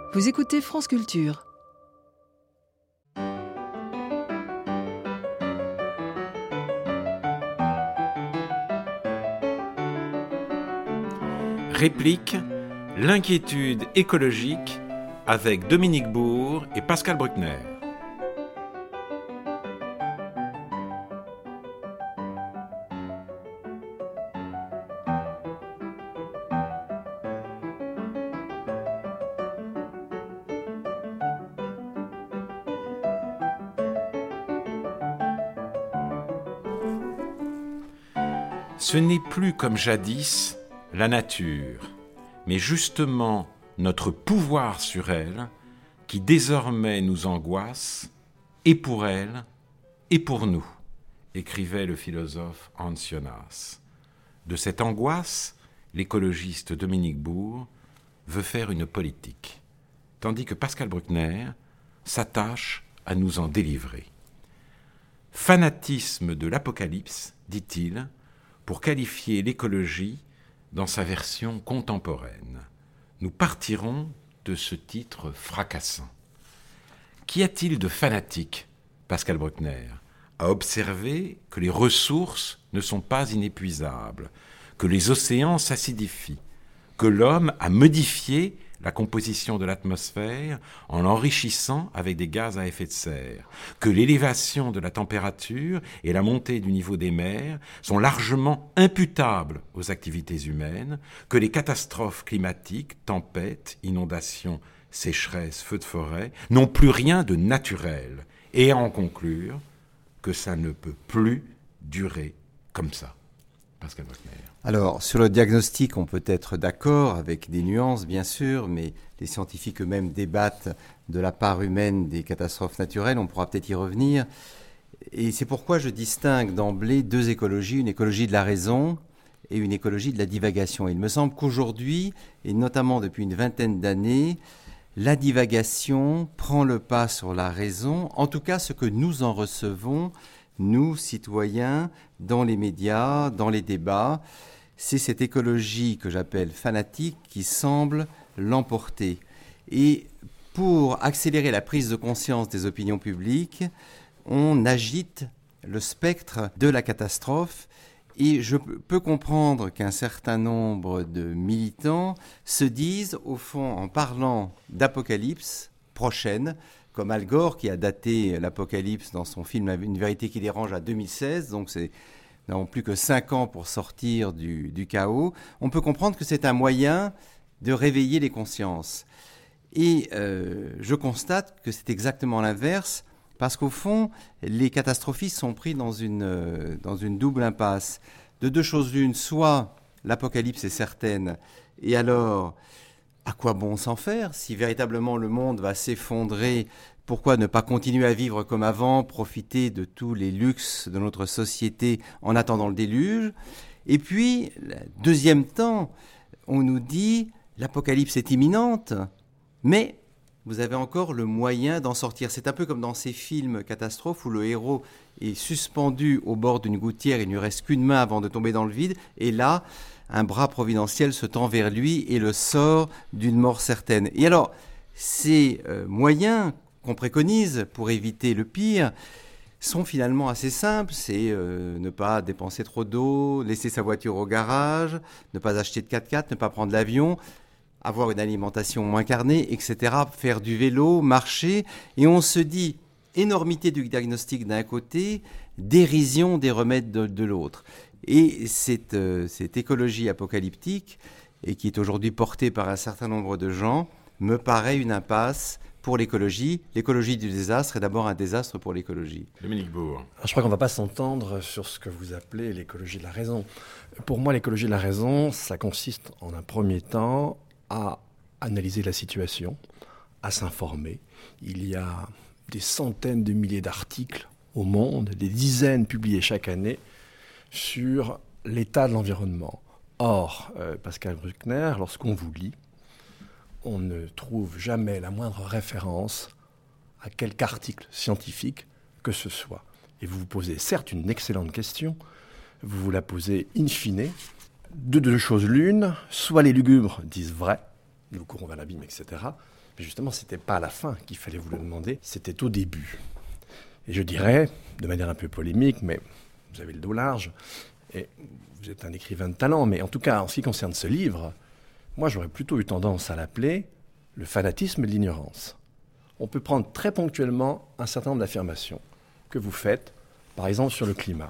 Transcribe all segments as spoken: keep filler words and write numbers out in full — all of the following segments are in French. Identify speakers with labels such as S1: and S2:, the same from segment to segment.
S1: Vous écoutez France Culture.
S2: Réplique, l'inquiétude écologique avec Dominique Bourg et Pascal Bruckner. Ce n'est plus comme jadis la nature, mais justement notre pouvoir sur elle qui désormais nous angoisse, et pour elle, et pour nous, écrivait le philosophe Hans Jonas. De cette angoisse, l'écologiste Dominique Bourg veut faire une politique, tandis que Pascal Bruckner s'attache à nous en délivrer. Fanatisme de l'apocalypse, dit-il, pour qualifier l'écologie dans sa version contemporaine. Nous partirons de ce titre fracassant. Qu'y a-t-il de fanatique, Pascal Bruckner, à observer que les ressources ne sont pas inépuisables, que les océans s'acidifient, que l'homme a modifié la composition de l'atmosphère en l'enrichissant avec des gaz à effet de serre, que l'élévation de la température et la montée du niveau des mers sont largement imputables aux activités humaines, que les catastrophes climatiques, tempêtes, inondations, sécheresses, feux de forêt, n'ont plus rien de naturel, et à en conclure que ça ne peut plus durer comme ça. Pascal Bruckner.
S3: Alors, sur le diagnostic, on peut être d'accord avec des nuances, bien sûr, mais les scientifiques eux-mêmes débattent de la part humaine des catastrophes naturelles, on pourra peut-être y revenir. Et c'est pourquoi je distingue d'emblée deux écologies, une écologie de la raison et une écologie de la divagation. Il me semble qu'aujourd'hui, et notamment depuis une vingtaine d'années, la divagation prend le pas sur la raison, en tout cas ce que nous en recevons, nous, citoyens, dans les médias, dans les débats. C'est cette écologie que j'appelle fanatique qui semble l'emporter. Et pour accélérer la prise de conscience des opinions publiques, on agite le spectre de la catastrophe. Et je peux comprendre qu'un certain nombre de militants se disent, au fond, en parlant d'apocalypse prochaine, comme Al Gore qui a daté l'apocalypse dans son film Une vérité qui dérange à deux mille seize, donc c'est nous n'avons plus que cinq ans pour sortir du, du chaos, on peut comprendre que c'est un moyen de réveiller les consciences. Et euh, je constate que c'est exactement l'inverse, parce qu'au fond, les catastrophistes sont pris dans une, euh, dans une double impasse. De deux choses l'une, soit l'apocalypse est certaine, et alors, à quoi bon s'en faire? Si véritablement le monde va s'effondrer, pourquoi ne pas continuer à vivre comme avant, profiter de tous les luxes de notre société en attendant le déluge? Et puis, deuxième temps, on nous dit l'apocalypse est imminente, mais vous avez encore le moyen d'en sortir. C'est un peu comme dans ces films catastrophes où le héros est suspendu au bord d'une gouttière, il ne lui reste qu'une main avant de tomber dans le vide, et là, un bras providentiel se tend vers lui et le sort d'une mort certaine. Et alors, ces euh, moyens qu'on préconise pour éviter le pire sont finalement assez simples. C'est euh, ne pas dépenser trop d'eau, laisser sa voiture au garage, ne pas acheter de quatre-quatre, ne pas prendre l'avion, avoir une alimentation moins carnée, et cetera, faire du vélo, marcher. Et on se dit, énormité du diagnostic d'un côté, dérision des remèdes de, de l'autre. Et cette, euh, cette écologie apocalyptique, et qui est aujourd'hui portée par un certain nombre de gens, me paraît une impasse pour l'écologie. L'écologie du désastre est d'abord un désastre pour l'écologie.
S2: Dominique Bourg.
S4: Je crois qu'on ne va pas s'entendre sur ce que vous appelez l'écologie de la raison. Pour moi, l'écologie de la raison, ça consiste en un premier temps à analyser la situation, à s'informer. Il y a des centaines de milliers d'articles au monde, des dizaines publiés chaque année sur l'état de l'environnement. Or, euh, Pascal Bruckner, lorsqu'on vous lit, on ne trouve jamais la moindre référence à quelque article scientifique que ce soit. Et vous vous posez certes une excellente question, vous vous la posez in fine, de deux choses l'une, soit les lugubres disent vrai, nous courons vers l'abîme, et cetera, Mais justement, ce n'était pas à la fin qu'il fallait vous le demander, c'était au début. Et je dirais, de manière un peu polémique, mais vous avez le dos large, et vous êtes un écrivain de talent, mais en tout cas, en ce qui concerne ce livre, moi, j'aurais plutôt eu tendance à l'appeler le fanatisme de l'ignorance. On peut prendre très ponctuellement un certain nombre d'affirmations que vous faites, par exemple sur le climat.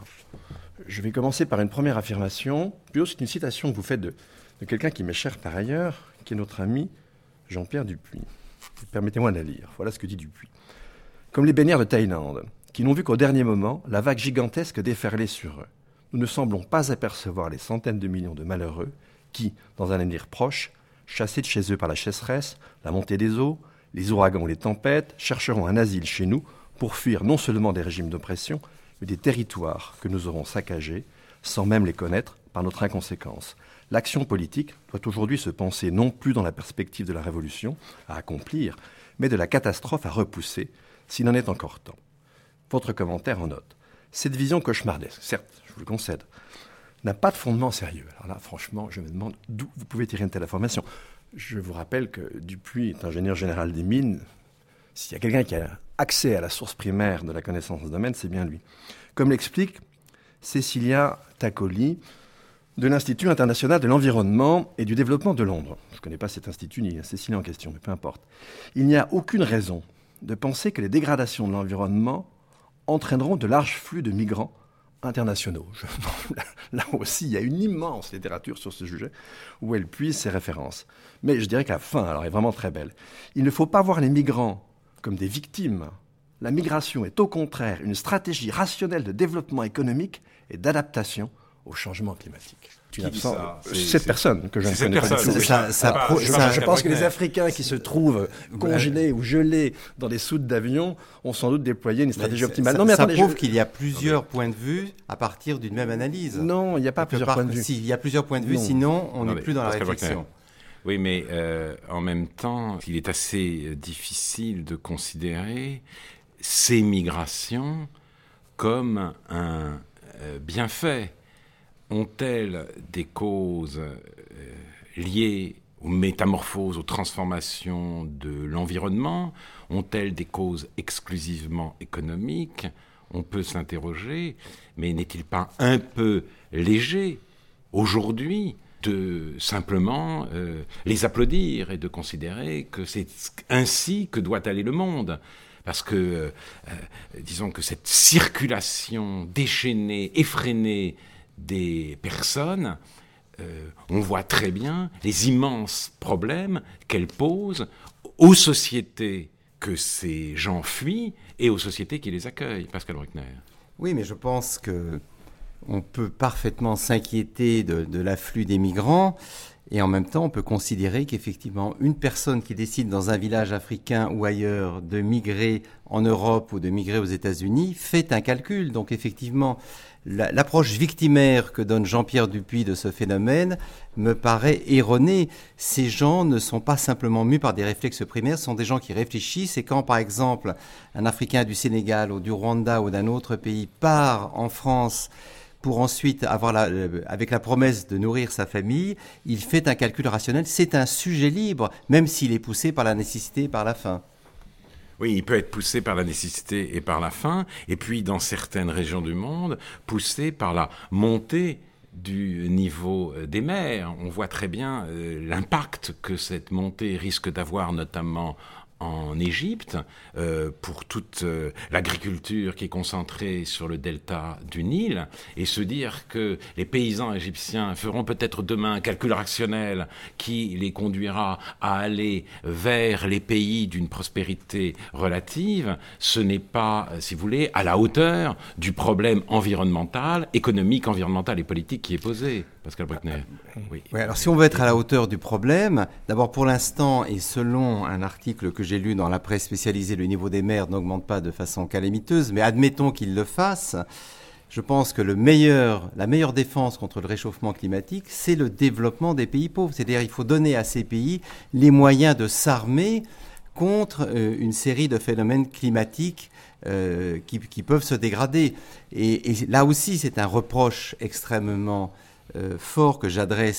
S4: Je vais commencer par une première affirmation, puis c'est une citation que vous faites de, de quelqu'un qui m'est cher par ailleurs, qui est notre ami Jean-Pierre Dupuis. Permettez-moi de la lire. Voilà ce que dit Dupuis. Comme les baigneurs de Thaïlande, qui n'ont vu qu'au dernier moment la vague gigantesque déferler sur eux, nous ne semblons pas apercevoir les centaines de millions de malheureux qui, dans un avenir proche, chassés de chez eux par la sécheresse, la montée des eaux, les ouragans ou les tempêtes, chercheront un asile chez nous pour fuir non seulement des régimes d'oppression, mais des territoires que nous aurons saccagés, sans même les connaître par notre inconséquence. L'action politique doit aujourd'hui se penser non plus dans la perspective de la révolution à accomplir, mais de la catastrophe à repousser, s'il en est encore temps. Votre commentaire en note. Cette vision cauchemardesque, certes, je vous le concède, n'a pas de fondement sérieux. Alors là, franchement, je me demande d'où vous pouvez tirer une telle information. Je vous rappelle que Dupuis est ingénieur général des mines. S'il y a quelqu'un qui a accès à la source primaire de la connaissance de ce domaine, c'est bien lui. Comme l'explique Cecilia Taccoli, de l'Institut international de l'environnement et du développement de Londres. Je ne connais pas cet institut ni Cécilia en question, mais peu importe. Il n'y a aucune raison de penser que les dégradations de l'environnement entraîneront de larges flux de migrants internationaux. Je, là aussi, il y a une immense littérature sur ce sujet où elle puise ses références. Mais je dirais que la fin alors, est vraiment très belle. Il ne faut pas voir les migrants comme des victimes. La migration est au contraire une stratégie rationnelle de développement économique et d'adaptation au changement climatique.
S2: Qui dit ça ? C'est,
S4: cette
S2: c'est,
S4: personne que je ne
S2: c'est
S4: connais
S2: cette
S4: pas
S2: personne,
S4: du tout.
S2: oui.
S3: Ça, ça,
S2: Ah,
S3: pro-
S2: je,
S3: ça-
S4: Je pense que les
S2: Wagner.
S4: Africains qui se trouvent congelés ou gelés dans des soutes d'avion ont sans doute déployé une stratégie
S3: Mais
S4: optimale.
S3: Ça,
S4: non, mais
S3: ça
S4: attendez,
S3: prouve
S4: je-
S3: qu'il y a plusieurs points de vue à partir d'une même analyse.
S4: Non, il n'y a pas
S3: Que
S4: plusieurs
S3: par-
S4: points de vue.
S3: Si, il y a plusieurs points de vue,
S4: Non.
S3: sinon on n'est
S2: Attendez,
S3: plus dans la
S2: Pascal
S3: réflexion.
S2: Wagner. Oui, mais euh, en même temps, il est assez difficile de considérer ces migrations comme un euh, bienfait. Ont-elles des causes euh, liées aux métamorphoses, aux transformations de l'environnement ? Ont-elles des causes exclusivement économiques ? On peut s'interroger, mais n'est-il pas un peu léger, aujourd'hui, de simplement euh, les applaudir et de considérer que c'est ainsi que doit aller le monde ? Parce que, euh, euh, disons que cette circulation déchaînée, effrénée des personnes, euh, on voit très bien les immenses problèmes qu'elles posent aux sociétés que ces gens fuient et aux sociétés qui les accueillent. Pascal Bruckner.
S3: Oui, mais je pense que on peut parfaitement s'inquiéter de, de l'afflux des migrants et en même temps on peut considérer qu'effectivement une personne qui décide dans un village africain ou ailleurs de migrer en Europe ou de migrer aux États-Unis fait un calcul. Donc effectivement la, l'approche victimaire que donne Jean-Pierre Dupuis de ce phénomène me paraît erronée. Ces gens ne sont pas simplement mus par des réflexes primaires, ce sont des gens qui réfléchissent et quand par exemple un Africain du Sénégal ou du Rwanda ou d'un autre pays part en France pour ensuite avoir la, avec la promesse de nourrir sa famille, il fait un calcul rationnel. C'est un sujet libre, même s'il est poussé par la nécessité et par la faim.
S2: Oui, il peut être poussé par la nécessité et par la faim, et puis dans certaines régions du monde, poussé par la montée du niveau des mers. On voit très bien euh, l'impact que cette montée risque d'avoir, notamment en Égypte, euh, pour toute euh, l'agriculture qui est concentrée sur le delta du Nil, et se dire que les paysans égyptiens feront peut-être demain un calcul rationnel qui les conduira à aller vers les pays d'une prospérité relative, ce n'est pas, si vous voulez, à la hauteur du problème environnemental, économique, environnemental et politique qui est posé. Pascal Bruckner. Oui.
S3: Oui, alors si on veut être à la hauteur du problème, d'abord pour l'instant, et selon un article que j'ai lu dans la presse spécialisée, le niveau des mers n'augmente pas de façon calamiteuse, mais admettons qu'il le fasse, je pense que le meilleur, la meilleure défense contre le réchauffement climatique, c'est le développement des pays pauvres. C'est-à-dire qu'il faut donner à ces pays les moyens de s'armer contre euh, une série de phénomènes climatiques euh, qui, qui peuvent se dégrader. Et, et là aussi, c'est un reproche extrêmement Euh, fort que j'adresse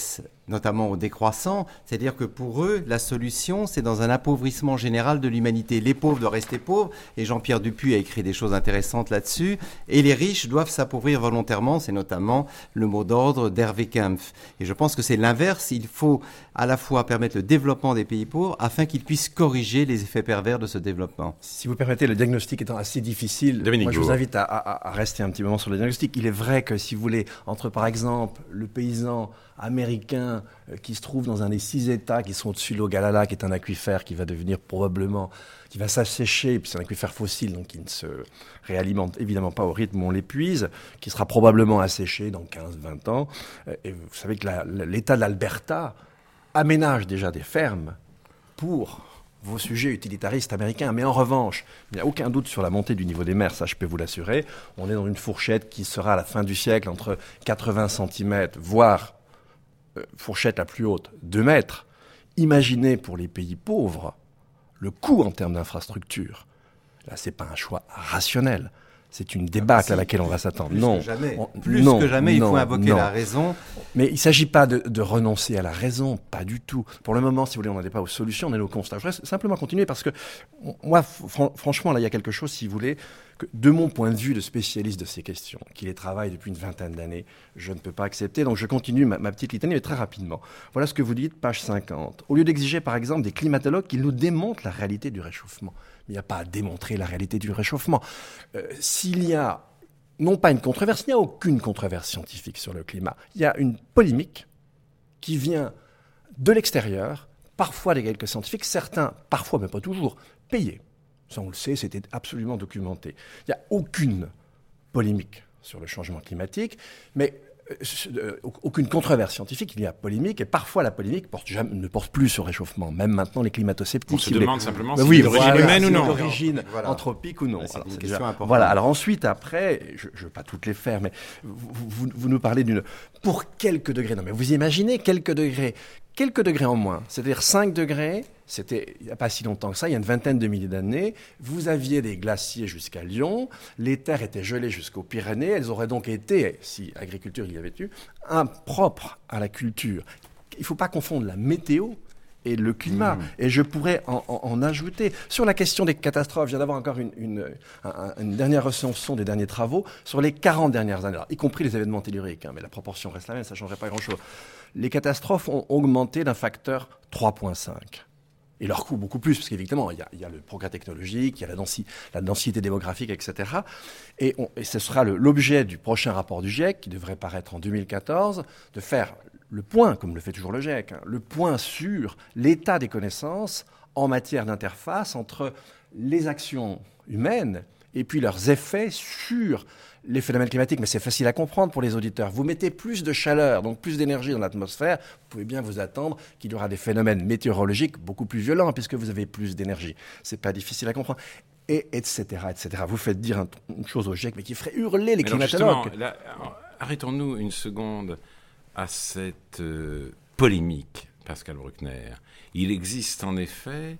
S3: notamment aux décroissants. C'est-à-dire que pour eux, la solution, c'est dans un appauvrissement général de l'humanité. Les pauvres doivent rester pauvres, et Jean-Pierre Dupuy a écrit des choses intéressantes là-dessus, et les riches doivent s'appauvrir volontairement, c'est notamment le mot d'ordre d'Hervé Kempf. Et je pense que c'est l'inverse, il faut à la fois permettre le développement des pays pauvres afin qu'ils puissent corriger les effets pervers de ce développement.
S4: Si vous permettez, le diagnostic étant assez difficile,
S2: Dominique
S4: moi je vous
S2: Bourg.
S4: invite à, à, à rester un petit moment sur le diagnostic. Il est vrai que si vous voulez, entre par exemple le paysan américain euh, qui se trouve dans un des six États qui sont au-dessus de l'Ogallala, qui est un aquifère qui va devenir probablement, qui va s'assécher, puis c'est un aquifère fossile, donc qui ne se réalimente évidemment pas au rythme où on l'épuise, qui sera probablement asséché dans quinze à vingt ans. Euh, et vous savez que la, la, l'État de l'Alberta aménage déjà des fermes pour vos sujets utilitaristes américains. Mais en revanche, il n'y a aucun doute sur la montée du niveau des mers, ça je peux vous l'assurer. On est dans une fourchette qui sera à la fin du siècle entre quatre-vingts centimètres, voire euh, fourchette la plus haute, deux mètres. Imaginez pour les pays pauvres le coût en termes d'infrastructure. Là, ce n'est pas un choix rationnel. C'est une débâcle si, à laquelle on va s'attendre.
S3: Plus
S4: non.
S3: que jamais,
S4: on,
S3: plus
S4: non,
S3: que jamais
S4: non,
S3: il faut invoquer
S4: non.
S3: la raison.
S4: Mais il ne s'agit pas de, de renoncer à la raison, pas du tout. Pour le moment, si vous voulez, on n'en est pas aux solutions, on est aux constats. Je voudrais simplement continuer parce que, moi, fr- franchement, là, il y a quelque chose, si vous voulez, que de mon point de vue de spécialiste de ces questions, qui les travaille depuis une vingtaine d'années, je ne peux pas accepter. Donc je continue ma, ma petite litanie, mais très rapidement. Voilà ce que vous dites, page cinquante. Au lieu d'exiger, par exemple, des climatologues qui nous démontrent la réalité du réchauffement, mais il n'y a pas à démontrer la réalité du réchauffement. Euh, s'il y a non pas une controverse, il n'y a aucune controverse scientifique sur le climat. Il y a une polémique qui vient de l'extérieur, parfois des quelques scientifiques, certains, parfois, mais pas toujours, payés. Ça, on le sait, c'était absolument documenté. Il n'y a aucune polémique sur le changement climatique, mais euh, aucune controverse scientifique, il y a polémique, et parfois la polémique porte jamais, ne porte plus sur le réchauffement, même maintenant les climato-sceptiques.
S2: On se demande les... simplement
S4: bah
S2: si
S4: oui,
S2: c'est d'origine
S4: voilà,
S2: humaine ou non.
S4: D'origine
S3: voilà.
S4: anthropique ou non.
S3: C'est
S4: alors,
S3: une
S4: c'est
S3: question
S4: déjà...
S3: importante.
S4: Voilà, alors ensuite, après, je ne veux pas toutes les faire, mais vous, vous, vous nous parlez d'une... Pour quelques degrés, non mais vous imaginez quelques degrés, quelques degrés en moins, c'est-à-dire cinq degrés, c'était il n'y a pas si longtemps que ça, il y a une vingtaine de milliers d'années, vous aviez des glaciers jusqu'à Lyon, les terres étaient gelées jusqu'aux Pyrénées, elles auraient donc été, si agriculture il y avait eu, impropres à la culture. Il ne faut pas confondre la météo et le climat. Mmh. Et je pourrais en, en, en ajouter. Sur la question des catastrophes, je viens d'avoir encore une, une, un, une dernière recension des derniers travaux sur les quarante dernières années, alors, y compris les événements telluriques, hein, mais la proportion reste la même, ça ne changerait pas grand-chose. Les catastrophes ont augmenté d'un facteur trois virgule cinq. Et leur coût beaucoup plus, parce qu'évidemment, il y a, il y a le progrès technologique, il y a la, densi, la densité démographique, et cetera. Et, on, et ce sera le, l'objet du prochain rapport du GIEC, qui devrait paraître en deux mille quatorze, de faire le point, comme le fait toujours le GIEC, hein, le point sur l'état des connaissances en matière d'interface entre les actions humaines et puis leurs effets sur les phénomènes climatiques. Mais c'est facile à comprendre pour les auditeurs. Vous mettez plus de chaleur, donc plus d'énergie dans l'atmosphère, vous pouvez bien vous attendre qu'il y aura des phénomènes météorologiques beaucoup plus violents puisque vous avez plus d'énergie. C'est pas difficile à comprendre. Et etc., et cetera. Vous faites dire un, une chose au GIEC, mais qui ferait hurler les climatologues.
S2: Là, arrêtons-nous une seconde à cette euh, polémique, Pascal Bruckner. Il existe en effet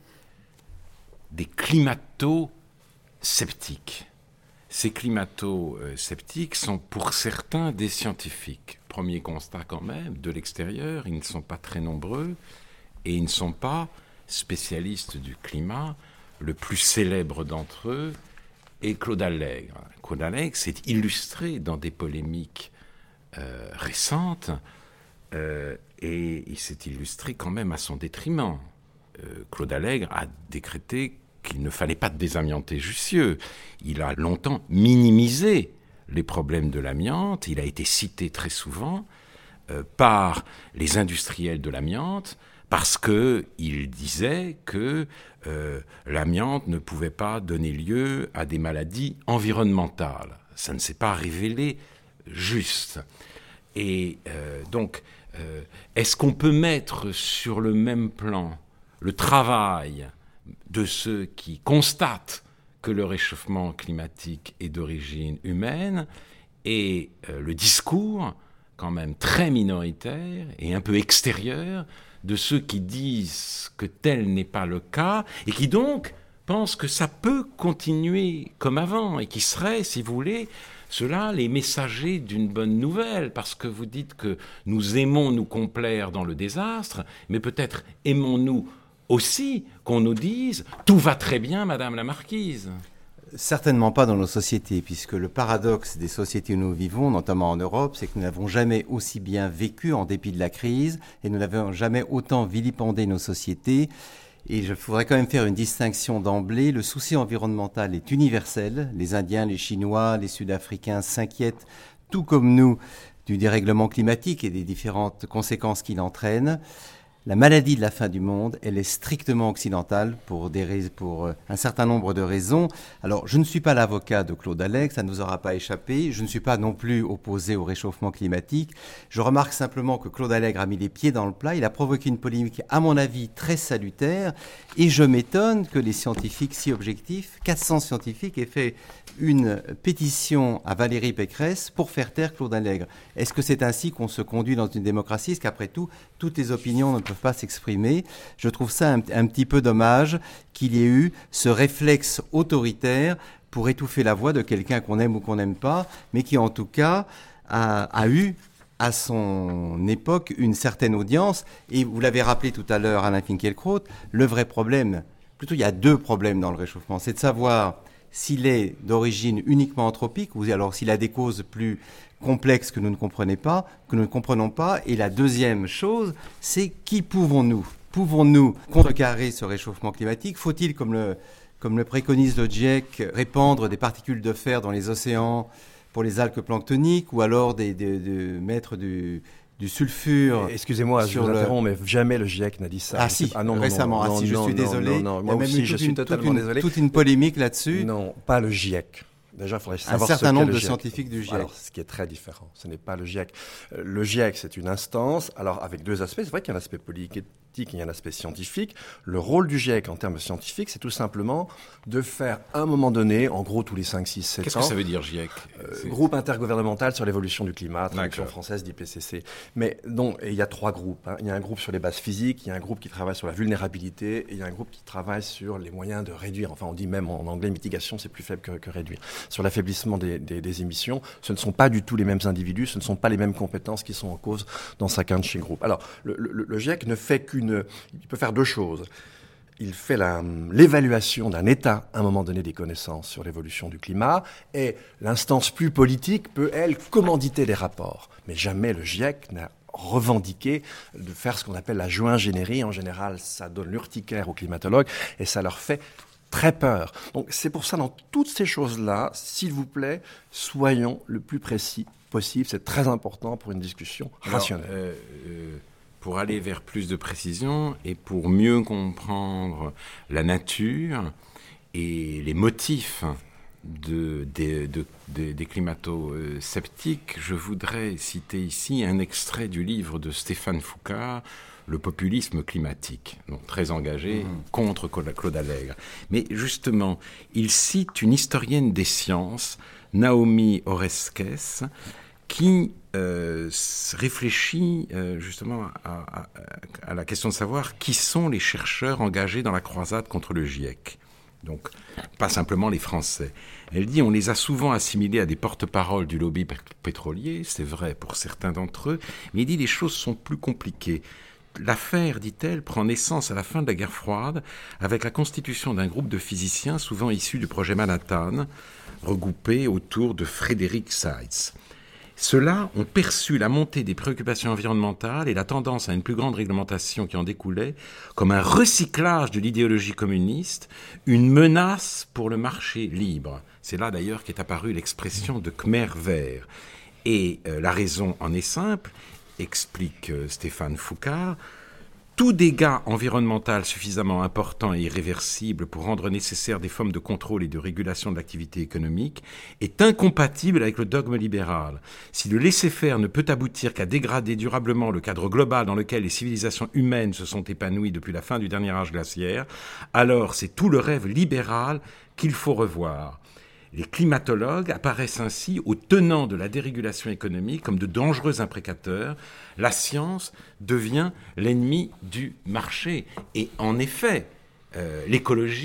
S2: des climato-sceptiques. Ces climato-sceptiques sont pour certains des scientifiques. Premier constat quand même, de l'extérieur, ils ne sont pas très nombreux et ils ne sont pas spécialistes du climat. Le plus célèbre d'entre eux est Claude Allègre. Claude Allègre s'est illustré dans des polémiques euh, récentes euh, et il s'est illustré quand même à son détriment. Euh, Claude Allègre a décrété qu'il ne fallait pas désamianter Jussieu. Il a longtemps minimisé les problèmes de l'amiante. Il a été cité très souvent euh, par les industriels de l'amiante parce qu'il disait que euh, l'amiante ne pouvait pas donner lieu à des maladies environnementales. Ça ne s'est pas révélé juste. Et euh, donc, euh, est-ce qu'on peut mettre sur le même plan le travail de ceux qui constatent que le réchauffement climatique est d'origine humaine et euh, le discours, quand même très minoritaire et un peu extérieur, de ceux qui disent que tel n'est pas le cas et qui donc pensent que ça peut continuer comme avant et qui serait, si vous voulez, ceux-là les messagers d'une bonne nouvelle, parce que vous dites que nous aimons nous complaire dans le désastre, mais peut-être aimons-nous aussi qu'on nous dise « tout va très bien, Madame la Marquise ».
S3: Certainement pas dans nos sociétés, puisque le paradoxe des sociétés où nous vivons, notamment en Europe, c'est que nous n'avons jamais aussi bien vécu en dépit de la crise, et nous n'avons jamais autant vilipendé nos sociétés. Et je voudrais quand même faire une distinction d'emblée. Le souci environnemental est universel. Les Indiens, les Chinois, les Sud-Africains s'inquiètent, tout comme nous, du dérèglement climatique et des différentes conséquences qu'il entraîne. La maladie de la fin du monde, elle est strictement occidentale pour, des, pour un certain nombre de raisons. Alors, je ne suis pas l'avocat de Claude Allègre, ça ne nous aura pas échappé. Je ne suis pas non plus opposé au réchauffement climatique. Je remarque simplement que Claude Allègre a mis les pieds dans le plat. Il a provoqué une polémique, à mon avis, très salutaire. Et je m'étonne que les scientifiques si objectifs, quatre cents scientifiques, aient fait une pétition à Valérie Pécresse pour faire taire Claude Allègre. Est-ce que c'est ainsi qu'on se conduit dans une démocratie? Est-ce qu'après tout, toutes les opinions ne peuvent pas s'exprimer? Je trouve ça un, un petit peu dommage qu'il y ait eu ce réflexe autoritaire pour étouffer la voix de quelqu'un qu'on aime ou qu'on n'aime pas, mais qui en tout cas a, a eu à son époque une certaine audience. Et vous l'avez rappelé tout à l'heure, Alain Finkielkraut, le vrai problème, plutôt il y a deux problèmes dans le réchauffement, c'est de savoir s'il est d'origine uniquement anthropique ou alors s'il a des causes plus complexes que nous ne comprenons pas, que nous ne comprenons pas. Et la deuxième chose, c'est qui pouvons-nous Pouvons-nous contrecarrer ce réchauffement climatique? Faut-il, comme le, comme le préconise le GIEC, répandre des particules de fer dans les océans pour les algues planctoniques, ou alors des, des, de mettre du... du sulfure.
S4: Excusez-moi, je vous interromps, mais jamais le GIEC n'a dit ça.
S3: Ah si,
S4: ah, non, non,
S3: récemment.
S4: Non, non,
S3: ah si, je
S4: non,
S3: suis
S4: non,
S3: désolé.
S4: Non, non, moi aussi, je suis totalement
S3: toute
S4: désolé.
S3: Toute une polémique là-dessus.
S4: Non, pas le GIEC. Déjà, il faudrait savoir
S3: un certain
S4: ce
S3: nombre
S4: qu'est
S3: de
S4: le GIEC.
S3: scientifiques du GIEC.
S4: Alors, ce qui est très différent, ce n'est pas le GIEC. Le GIEC, c'est une instance, alors avec deux aspects. C'est vrai qu'il y a un aspect politique et il y a un aspect scientifique. Le rôle du GIEC en termes scientifiques, c'est tout simplement de faire, à un moment donné, en gros tous les cinq, six, sept ans...
S2: Qu'est-ce que ça veut dire, GIEC?
S4: euh, Groupe intergouvernemental sur l'évolution du climat, traduction française d'I P C C. Mais donc, et il y a trois groupes. Hein. Il y a un groupe sur les bases physiques, il y a un groupe qui travaille sur la vulnérabilité, et il y a un groupe qui travaille sur les moyens de réduire. Enfin, on dit même en anglais, mitigation, c'est plus faible que, que réduire. Sur l'affaiblissement des Des, des, des émissions, ce ne sont pas du tout les mêmes individus, ce ne sont pas les mêmes compétences qui sont en cause dans chacun de ces groupes. Alors, le, le, le GIEC ne fait qu'une... Il peut faire deux choses. Il fait la, l'évaluation d'un état, à un moment donné, des connaissances sur l'évolution du climat, et l'instance plus politique peut, elle, commanditer des rapports. Mais jamais le GIEC n'a revendiqué de faire ce qu'on appelle la joint-ingénierie. En général, ça donne l'urticaire aux climatologues, et ça leur fait très peur. Donc c'est pour ça, dans toutes ces choses-là, s'il vous plaît, soyons le plus précis possible. C'est très important pour une discussion rationnelle.
S2: Alors, euh, euh, pour aller vers plus de précision et pour mieux comprendre la nature et les motifs de, de, de, de, des climato-sceptiques, je voudrais citer ici un extrait du livre de Stéphane Foucard, Le populisme climatique, donc très engagé mmh. contre Claude Allègre. Mais justement, il cite une historienne des sciences, Naomi Oreskes, qui euh, réfléchit euh, justement à, à, à la question de savoir qui sont les chercheurs engagés dans la croisade contre le GIEC. Donc, pas simplement les Français. Elle dit, on les a souvent assimilés à des porte-paroles du lobby pétrolier, c'est vrai pour certains d'entre eux, mais il dit les choses sont plus compliquées. L'affaire, dit-elle, prend naissance à la fin de la guerre froide avec la constitution d'un groupe de physiciens souvent issus du projet Manhattan, regroupés autour de Frédéric Seitz. Ceux-là ont perçu la montée des préoccupations environnementales et la tendance à une plus grande réglementation qui en découlait comme un recyclage de l'idéologie communiste, une menace pour le marché libre. C'est là d'ailleurs qu'est apparue l'expression de Khmer vert. Et euh, la raison en est simple, explique euh, Stéphane Foucard. Tout dégât environnemental suffisamment important et irréversible pour rendre nécessaire des formes de contrôle et de régulation de l'activité économique est incompatible avec le dogme libéral. Si le laisser-faire ne peut aboutir qu'à dégrader durablement le cadre global dans lequel les civilisations humaines se sont épanouies depuis la fin du dernier âge glaciaire, alors c'est tout le rêve libéral qu'il faut revoir. Les climatologues apparaissent ainsi aux tenants de la dérégulation économique comme de dangereux imprécateurs. La science devient l'ennemi du marché. Et en effet, euh, l'écologie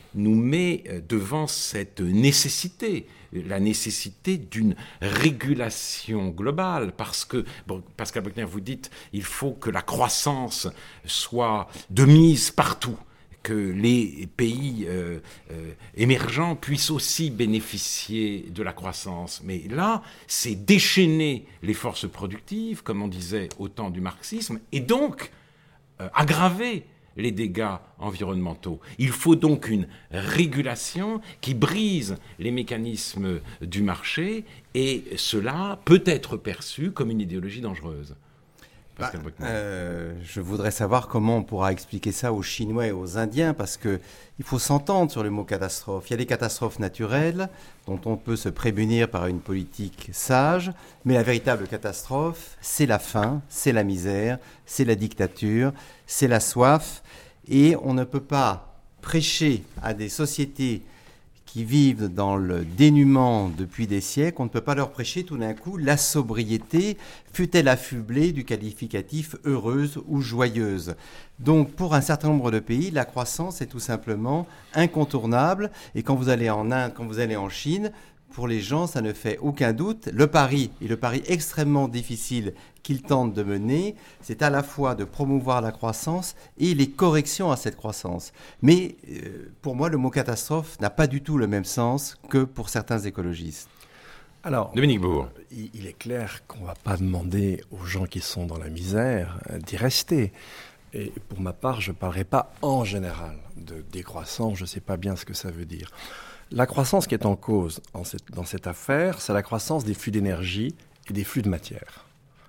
S2: nous met devant cette nécessité, la nécessité d'une régulation globale, parce que, bon, Pascal Bruckner, vous dites, il faut que la croissance soit de mise partout, que les pays euh, euh, émergents puissent aussi bénéficier de la croissance. Mais là, c'est déchaîner les forces productives, comme on disait au temps du marxisme, et donc euh, aggraver les dégâts environnementaux. Il faut donc une régulation qui brise les mécanismes du marché, et cela peut être perçu comme une idéologie dangereuse.
S3: Bah, euh, je voudrais savoir comment on pourra expliquer ça aux Chinois et aux Indiens, parce qu'il faut s'entendre sur le mot catastrophe. Il y a des catastrophes naturelles dont on peut se prémunir par une politique sage, mais la véritable catastrophe, c'est la faim, c'est la misère, c'est la dictature, c'est la soif, et on ne peut pas prêcher à des sociétés qui vivent dans le dénuement depuis des siècles, on ne peut pas leur prêcher tout d'un coup la sobriété, fût-elle affublée du qualificatif heureuse ou joyeuse. Donc pour un certain nombre de pays, la croissance est tout simplement incontournable, et quand vous allez en Inde, quand vous allez en Chine, pour les gens, ça ne fait aucun doute. Le pari, et le pari extrêmement difficile qu'ils tentent de mener, c'est à la fois de promouvoir la croissance et les corrections à cette croissance. Mais euh, pour moi, le mot catastrophe n'a pas du tout le même sens que pour certains écologistes.
S4: Alors,
S2: Dominique Bourg.
S4: Il, il est clair qu'on ne va pas demander aux gens qui sont dans la misère d'y rester. Et pour ma part, je ne parlerai pas en général de décroissance, je ne sais pas bien ce que ça veut dire. La croissance qui est en cause en cette, dans cette affaire, c'est la croissance des flux d'énergie et des flux de matière.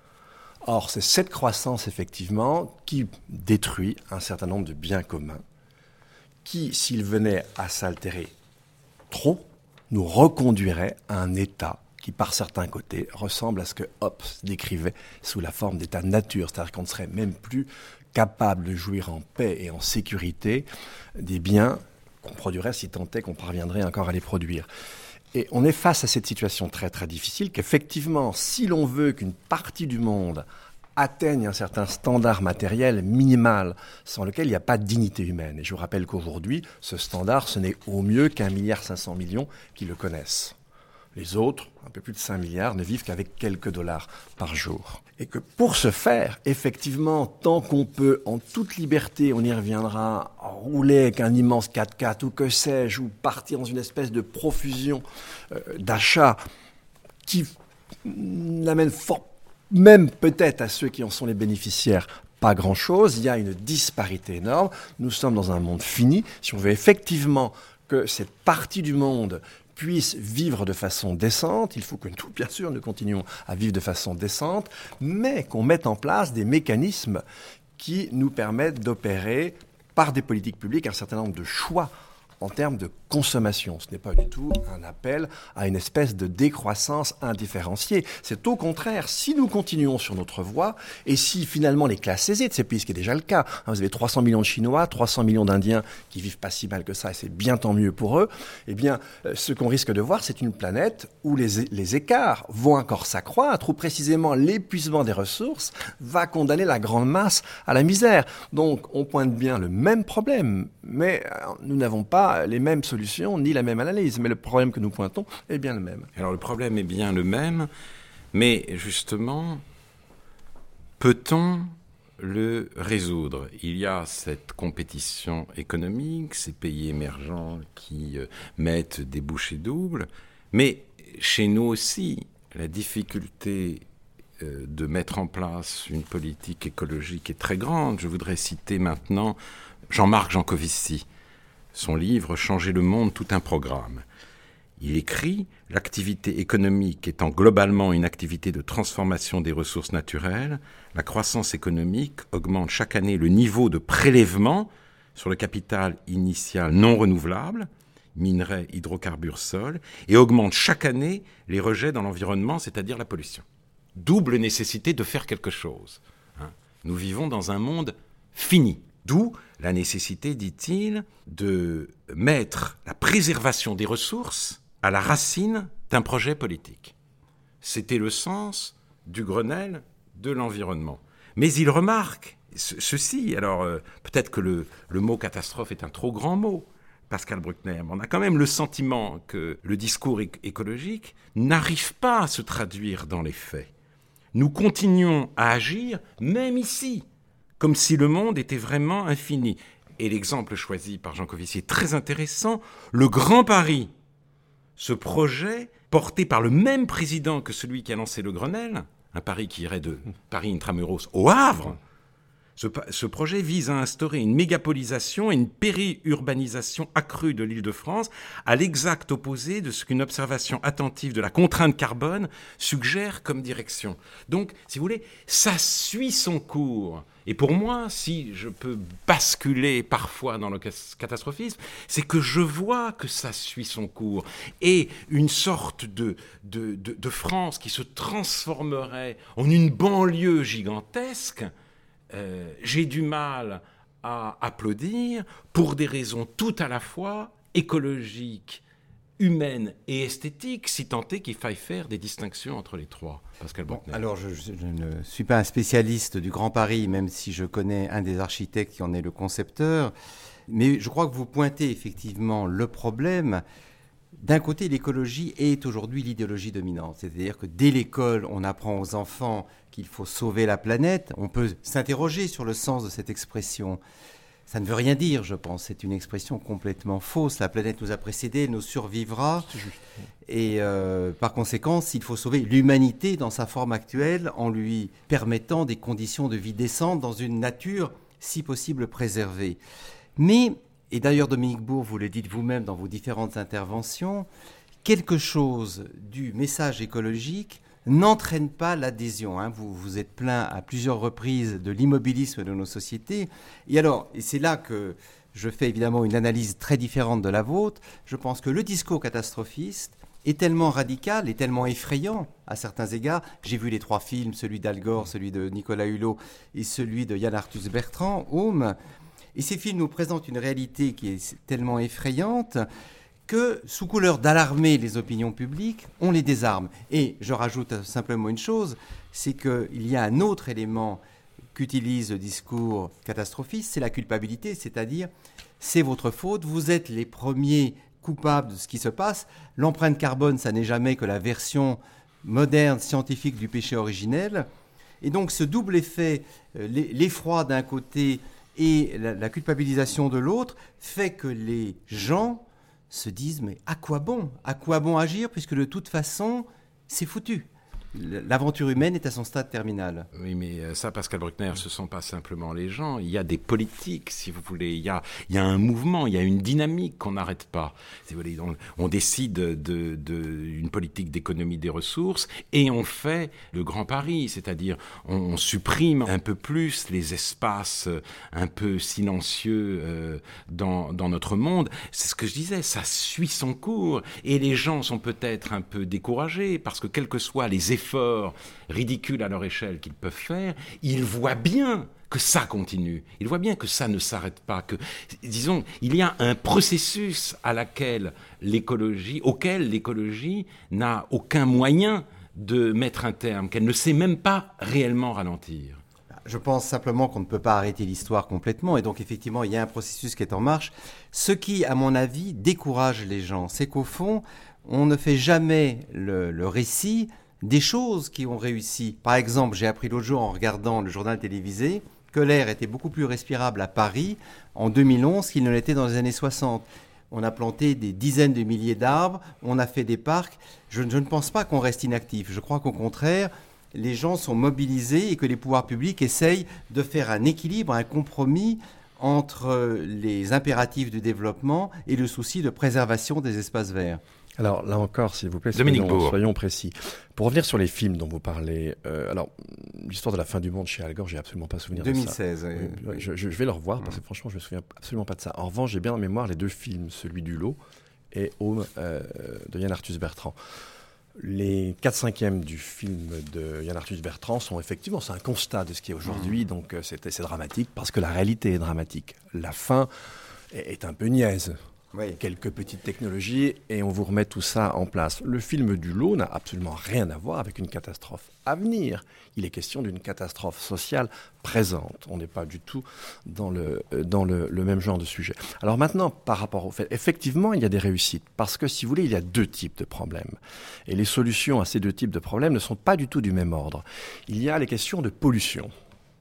S4: Or, c'est cette croissance, effectivement, qui détruit un certain nombre de biens communs, qui, s'ils venaient à s'altérer trop, nous reconduirait à un état qui, par certains côtés, ressemble à ce que Hobbes décrivait sous la forme d'état de nature, c'est-à-dire qu'on ne serait même plus capable de jouir en paix et en sécurité des biens qu'on produirait si tant est qu'on parviendrait encore à les produire. Et on est face à cette situation très très difficile qu'effectivement, si l'on veut qu'une partie du monde atteigne un certain standard matériel minimal sans lequel il n'y a pas de dignité humaine. Et je vous rappelle qu'aujourd'hui, ce standard, ce n'est au mieux qu'un milliard cinq cents millions qui le connaissent. Les autres, un peu plus de cinq milliards, ne vivent qu'avec quelques dollars par jour. Et que pour ce faire, effectivement, tant qu'on peut, en toute liberté, on y reviendra, rouler avec un immense quatre-quatre ou que sais-je, ou partir dans une espèce de profusion euh, d'achats qui n'amène fort, même peut-être à ceux qui en sont les bénéficiaires, pas grand-chose. Il y a une disparité énorme. Nous sommes dans un monde fini. Si on veut effectivement que cette partie du monde puisse vivre de façon décente, il faut que nous, bien sûr, nous continuions à vivre de façon décente, mais qu'on mette en place des mécanismes qui nous permettent d'opérer par des politiques publiques un certain nombre de choix en termes de consommation. Ce n'est pas du tout un appel à une espèce de décroissance indifférenciée. C'est au contraire, si nous continuons sur notre voie, et si finalement les classes aisées de ces pays, ce qui est déjà le cas, hein, vous avez trois cents millions de Chinois, trois cents millions d'Indiens qui vivent pas si mal que ça, et c'est bien tant mieux pour eux, eh bien, euh, ce qu'on risque de voir, c'est une planète où les, les écarts vont encore s'accroître, où précisément l'épuisement des ressources va condamner la grande masse à la misère. Donc, on pointe bien le même problème, mais euh, nous n'avons pas les mêmes solutions ni la même analyse, mais le problème que nous pointons est bien le même.
S2: Alors le problème est bien le même, mais justement, peut-on le résoudre? Il y a cette compétition économique, ces pays émergents qui euh, mettent des bouchées doubles, mais chez nous aussi, la difficulté euh, de mettre en place une politique écologique est très grande. Je voudrais citer maintenant Jean-Marc Jancovici. Son livre « Changer le monde, tout un programme ». Il écrit « L'activité économique étant globalement une activité de transformation des ressources naturelles, la croissance économique augmente chaque année le niveau de prélèvement sur le capital initial non renouvelable, minerais, hydrocarbures, sols, et augmente chaque année les rejets dans l'environnement, c'est-à-dire la pollution. » Double nécessité de faire quelque chose. Hein. Nous vivons dans un monde fini. D'où la nécessité, dit-il, de mettre la préservation des ressources à la racine d'un projet politique. C'était le sens du Grenelle de l'environnement. Mais il remarque ce, ceci, alors euh, peut-être que le, le mot catastrophe est un trop grand mot, Pascal Bruckner, on a quand même le sentiment que le discours éc- écologique n'arrive pas à se traduire dans les faits. Nous continuons à agir, même ici, comme si le monde était vraiment infini. Et l'exemple choisi par Jean Covici est très intéressant. Le Grand Paris, ce projet porté par le même président que celui qui a lancé le Grenelle, un Paris qui irait de Paris intramuros au Havre, Ce, ce projet vise à instaurer une mégapolisation et une périurbanisation accrue de l'Île-de-France, à l'exact opposé de ce qu'une observation attentive de la contrainte carbone suggère comme direction. Donc, si vous voulez, ça suit son cours. Et pour moi, si je peux basculer parfois dans le catastrophisme, c'est que je vois que ça suit son cours. Et une sorte de, de, de, de France qui se transformerait en une banlieue gigantesque, Euh, j'ai du mal à applaudir pour des raisons tout à la fois écologiques, humaines et esthétiques, si tant est qu'il faille faire des distinctions entre les trois. Pascal Bruckner.
S3: Bon, alors, je, je, je ne suis pas un spécialiste du Grand Paris, même si je connais un des architectes qui en est le concepteur, mais je crois que vous pointez effectivement le problème. D'un côté, l'écologie est aujourd'hui l'idéologie dominante. C'est-à-dire que dès l'école, on apprend aux enfants qu'il faut sauver la planète. On peut s'interroger sur le sens de cette expression. Ça ne veut rien dire, je pense. C'est une expression complètement fausse. La planète nous a précédés, elle nous survivra. Et euh, par conséquent, il faut sauver l'humanité dans sa forme actuelle en lui permettant des conditions de vie décentes dans une nature, si possible, préservée. Mais... Et d'ailleurs, Dominique Bourg, vous le dites vous-même dans vos différentes interventions, quelque chose du message écologique n'entraîne pas l'adhésion. Hein. Vous vous êtes plaint à plusieurs reprises de l'immobilisme de nos sociétés. Et alors, et c'est là que je fais évidemment une analyse très différente de la vôtre, je pense que le discours catastrophiste est tellement radical et tellement effrayant à certains égards. J'ai vu les trois films, celui d'Al Gore, celui de Nicolas Hulot et celui de Yann Arthus Bertrand, Home. Et ces films nous présentent une réalité qui est tellement effrayante que, sous couleur d'alarmer les opinions publiques, on les désarme. Et je rajoute simplement une chose, c'est qu'il y a un autre élément qu'utilise le discours catastrophiste, c'est la culpabilité, c'est-à-dire c'est votre faute, vous êtes les premiers coupables de ce qui se passe. L'empreinte carbone, ça n'est jamais que la version moderne, scientifique du péché originel. Et donc ce double effet, l'effroi d'un côté et la, la culpabilisation de l'autre, fait que les gens se disent « mais à quoi bon ? À quoi bon agir puisque de toute façon, c'est foutu ». L'aventure humaine est à son stade terminal.
S2: Oui, mais ça, Pascal Bruckner, ce ne sont pas simplement les gens. Il y a des politiques, si vous voulez. Il y a, il y a un mouvement, il y a une dynamique qu'on n'arrête pas. Si vous voulez, on, on décide de, de, d'une politique d'économie des ressources et on fait le Grand Paris, c'est-à-dire on, on supprime un peu plus les espaces un peu silencieux euh, dans, dans notre monde. C'est ce que je disais, ça suit son cours. Et les gens sont peut-être un peu découragés parce que quels que soient les efforts efforts ridicules à leur échelle qu'ils peuvent faire, ils voient bien que ça continue. Ils voient bien que ça ne s'arrête pas. Que, disons, il y a un processus à laquelle l'écologie, auquel l'écologie n'a aucun moyen de mettre un terme, qu'elle ne sait même pas réellement ralentir.
S3: Je pense simplement qu'on ne peut pas arrêter l'histoire complètement. Et donc, effectivement, il y a un processus qui est en marche. Ce qui, à mon avis, décourage les gens, c'est qu'au fond, on ne fait jamais le, le récit des choses qui ont réussi. Par exemple, j'ai appris l'autre jour en regardant le journal télévisé que l'air était beaucoup plus respirable à Paris en deux mille onze qu'il ne l'était dans les années soixante. On a planté des dizaines de milliers d'arbres, on a fait des parcs. Je, je ne pense pas qu'on reste inactif. Je crois qu'au contraire, les gens sont mobilisés et que les pouvoirs publics essayent de faire un équilibre, un compromis entre les impératifs du développement et le souci de préservation des espaces verts.
S4: Alors là encore, s'il vous plaît,
S2: Dominique
S4: soyons,
S2: Bourg.
S4: soyons précis. Pour revenir sur les films dont vous parlez, euh, alors l'histoire de la fin du monde chez Al Gore, j'ai absolument pas souvenir
S3: deux mille
S4: de
S3: seize,
S4: ça.
S3: Oui.
S4: Oui, je, je vais le revoir parce que franchement, je me souviens absolument pas de ça. En revanche, j'ai bien en mémoire les deux films, celui du Lot et Home euh, de Yann Arthus Bertrand. Les quatre cinquièmes du film de Yann Arthus Bertrand sont effectivement, c'est un constat de ce qui est aujourd'hui, mmh. donc c'est, c'est dramatique parce que la réalité est dramatique. La fin est, est un peu niaise.
S3: Oui.
S4: Quelques petites technologies et on vous remet tout ça en place. Le film du lot n'a absolument rien à voir avec une catastrophe à venir. Il est question d'une catastrophe sociale présente. On n'est pas du tout dans le, dans le, le même genre de sujet. Alors maintenant, par rapport au fait, effectivement, il y a des réussites. Parce que, si vous voulez, il y a deux types de problèmes. Et les solutions à ces deux types de problèmes ne sont pas du tout du même ordre. Il y a les questions de pollution.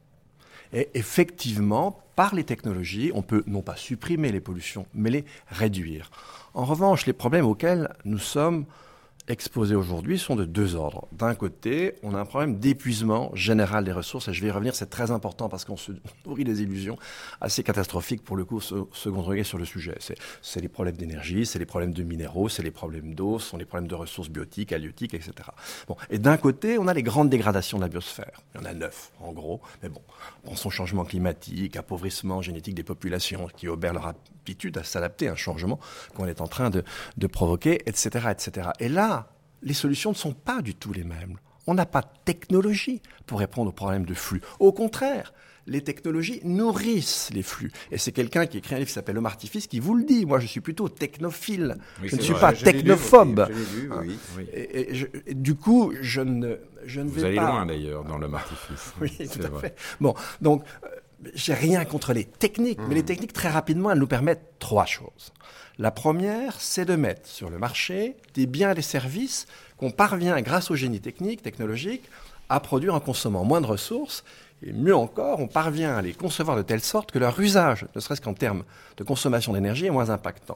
S4: Et effectivement, par les technologies, on peut non pas supprimer les pollutions, mais les réduire. En revanche, les problèmes auxquels nous sommes exposés aujourd'hui sont de deux ordres. D'un côté, on a un problème d'épuisement général des ressources, et je vais y revenir, c'est très important parce qu'on se nourrit des illusions assez catastrophiques pour le coup second degré sur le sujet. C'est, c'est les problèmes d'énergie, c'est les problèmes de minéraux, c'est les problèmes d'eau, ce sont les problèmes de ressources biotiques, halieutiques, et cetera. Bon. Et d'un côté, on a les grandes dégradations de la biosphère. Il y en a neuf, en gros, mais bon, pensons changement climatique, appauvrissement génétique des populations qui obèrent leur aptitude à s'adapter à un changement qu'on est en train de, de provoquer, et cetera, et cetera. Et là, les solutions ne sont pas du tout les mêmes. On n'a pas de technologie pour répondre aux problèmes de flux. Au contraire, les technologies nourrissent les flux. Et c'est quelqu'un qui écrit un livre qui s'appelle L'homme artifice qui vous le dit. Moi, je suis plutôt technophile. Oui, je ne suis vrai. pas je technophobe.
S2: L'ai lu, oui. oui.
S4: Et, et, je, et du coup, je ne, je ne
S2: vous
S4: vais pas...
S2: Vous allez loin, d'ailleurs, dans L'homme artifice.
S4: Oui, tout à fait. Bon, donc, euh, j'ai rien contre les techniques, mmh. mais les techniques, très rapidement, elles nous permettent trois choses. La première, c'est de mettre sur le marché des biens et des services qu'on parvient, grâce au génie technique, technologique, à produire en consommant moins de ressources. Et mieux encore, on parvient à les concevoir de telle sorte que leur usage, ne serait-ce qu'en termes de consommation d'énergie, est moins impactant.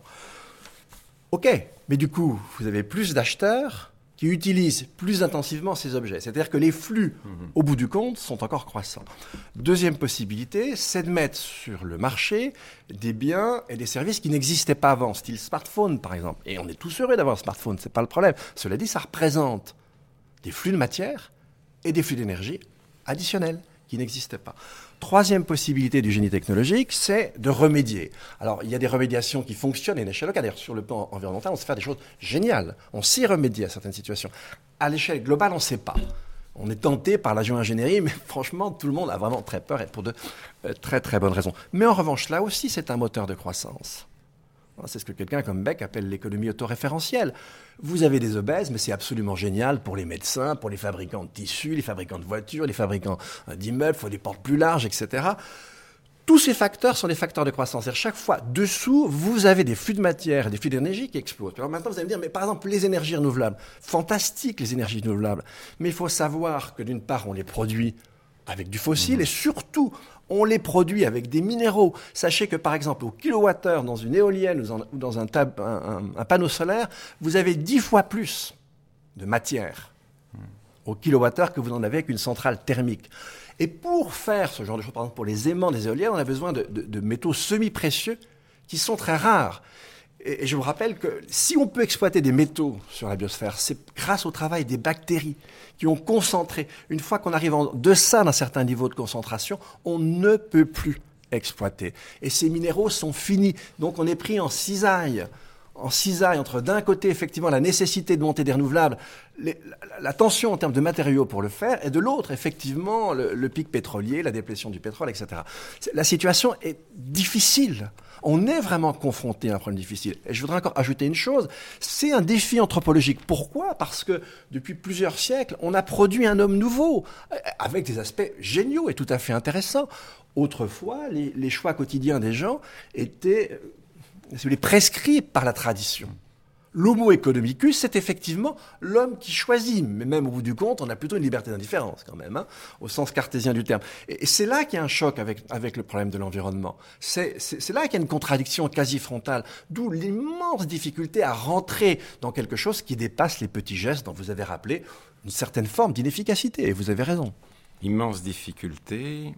S4: OK, mais du coup, vous avez plus d'acheteurs qui utilisent plus intensivement ces objets. C'est-à-dire que les flux, mmh. au bout du compte, sont encore croissants. Deuxième possibilité, c'est de mettre sur le marché des biens et des services qui n'existaient pas avant, style smartphone, par exemple. Et on est tous heureux d'avoir un smartphone, c'est pas le problème. Cela dit, ça représente des flux de matière et des flux d'énergie additionnels qui n'existaient pas. Troisième possibilité du génie technologique, c'est de remédier. Alors, il y a des remédiations qui fonctionnent à une échelle locale. D'ailleurs, sur le plan environnemental, on sait faire des choses géniales. On sait remédier à certaines situations. À l'échelle globale, on ne sait pas. On est tenté par la géo-ingénierie, mais franchement, tout le monde a vraiment très peur et pour de euh, très très bonnes raisons. Mais en revanche, là aussi, c'est un moteur de croissance. C'est ce que quelqu'un comme Beck appelle l'économie autoréférentielle. Vous avez des obèses, mais c'est absolument génial pour les médecins, pour les fabricants de tissus, les fabricants de voitures, les fabricants d'immeubles, il faut des portes plus larges, et cetera. Tous ces facteurs sont des facteurs de croissance. C'est-à-dire chaque fois, dessous, vous avez des flux de matière et des flux d'énergie qui explosent. Alors maintenant, vous allez me dire, mais par exemple, les énergies renouvelables, fantastique les énergies renouvelables, mais il faut savoir que d'une part, on les produit avec du fossile, mmh. et surtout, on les produit avec des minéraux. Sachez que, par exemple, au kilowattheure, dans une éolienne ou dans un, tab- un, un, un panneau solaire, vous avez dix fois plus de matière mmh. au kilowattheure que vous en avez avec une centrale thermique. Et pour faire ce genre de choses, par exemple, pour les aimants des éoliennes, on a besoin de, de, de métaux semi-précieux qui sont très rares. Et, et je vous rappelle que si on peut exploiter des métaux sur la biosphère, c'est grâce au travail des bactéries qui ont concentré. Une fois qu'on arrive en deçà d'un certain niveau de concentration, on ne peut plus exploiter. Et ces minéraux sont finis. Donc on est pris en cisaille. En cisaille entre, d'un côté, effectivement, la nécessité de monter des renouvelables, les, la, la tension en termes de matériaux pour le faire, et de l'autre, effectivement, le, le pic pétrolier, la déplétion du pétrole, et cetera. La situation est difficile. On est vraiment confronté à un problème difficile. Et je voudrais encore ajouter une chose, c'est un défi anthropologique. Pourquoi ? Parce que depuis plusieurs siècles, on a produit un homme nouveau, avec des aspects géniaux et tout à fait intéressants. Autrefois, les, les choix quotidiens des gens étaient les prescrits par la tradition. L'homo economicus, c'est effectivement l'homme qui choisit. Mais même au bout du compte, on a plutôt une liberté d'indifférence quand même, hein, au sens cartésien du terme. Et, et c'est là qu'il y a un choc avec, avec le problème de l'environnement. C'est, c'est, c'est là qu'il y a une contradiction quasi frontale, d'où l'immense difficulté à rentrer dans quelque chose qui dépasse les petits gestes dont vous avez rappelé une certaine forme d'inefficacité. Et vous avez raison.
S2: Immense difficulté,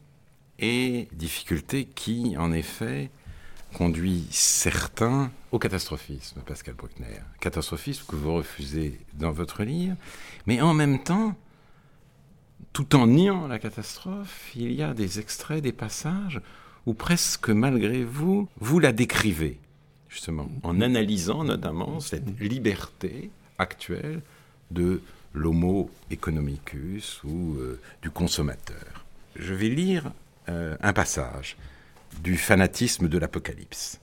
S2: et difficulté qui, en effet, conduit certains au catastrophisme, Pascal Bruckner. Catastrophisme que vous refusez dans votre livre, mais en même temps, tout en niant la catastrophe, il y a des extraits, des passages où presque malgré vous, vous la décrivez, justement, en analysant notamment cette liberté actuelle de l'homo economicus ou euh, du consommateur. Je vais lire euh, un passage du fanatisme de l'Apocalypse.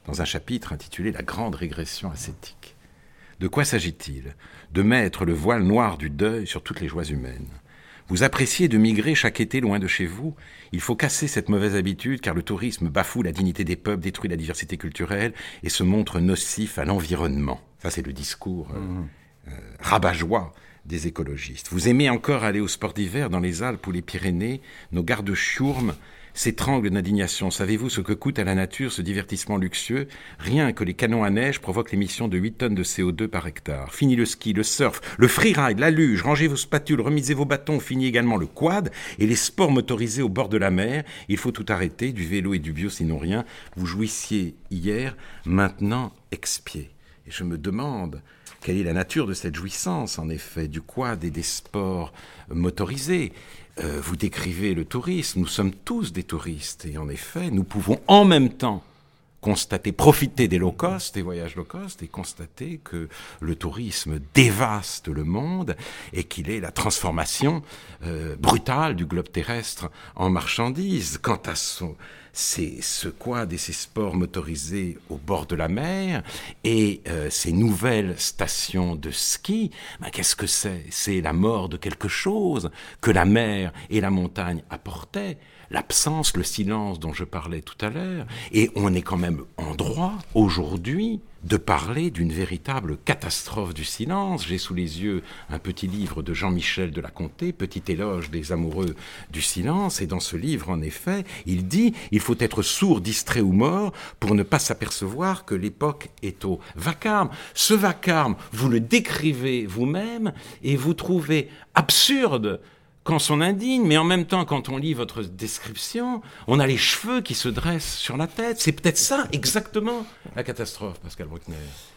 S2: dans un chapitre intitulé « La grande régression ascétique ». De quoi s'agit-il ? De mettre le voile noir du deuil sur toutes les joies humaines. Vous appréciez de migrer chaque été loin de chez vous ? Il faut casser cette mauvaise habitude car le tourisme bafoue la dignité des peuples, détruit la diversité culturelle et se montre nocif à l'environnement. Ça, c'est le discours euh, mmh. euh, rabat-joie des écologistes. Vous aimez encore aller au sport d'hiver dans les Alpes ou les Pyrénées ? Nos gardes-chourmes s'étranglent d'indignation. Savez-vous ce que coûte à la nature ce divertissement luxueux ? Rien que les canons à neige provoquent l'émission de huit tonnes de C O deux par hectare. Fini le ski, le surf, le freeride, la luge, rangez vos spatules, remisez vos bâtons, fini également le quad et les sports motorisés au bord de la mer. Il faut tout arrêter, du vélo et du bio sinon rien. Vous jouissiez hier, maintenant expiez. Et je me demande quelle est la nature de cette jouissance, en effet, du quad et des sports motorisés. Euh, vous décrivez le tourisme, nous sommes tous des touristes, et en effet, nous pouvons en même temps constater, profiter des low cost, des voyages low cost, et constater que le tourisme dévaste le monde et qu'il est la transformation euh, brutale du globe terrestre en marchandises. Quant à son... C'est ce quad et ces sports motorisés au bord de la mer et euh, ces nouvelles stations de ski, ben, qu'est-ce que c'est ? C'est la mort de quelque chose que la mer et la montagne apportaient. L'absence, le silence dont je parlais tout à l'heure. Et on est quand même en droit, aujourd'hui, de parler d'une véritable catastrophe du silence. J'ai sous les yeux un petit livre de Jean-Michel de la Comté, Petit éloge des amoureux du silence. Et dans ce livre, en effet, il dit « Il faut être sourd, distrait ou mort pour ne pas s'apercevoir que l'époque est au vacarme. » Ce vacarme, vous le décrivez vous-même et vous trouvez absurde quand on indigne, mais en même temps, quand on lit votre description, on a les cheveux qui se dressent sur la tête. C'est peut-être ça, exactement, la catastrophe, Pascal Bruckner.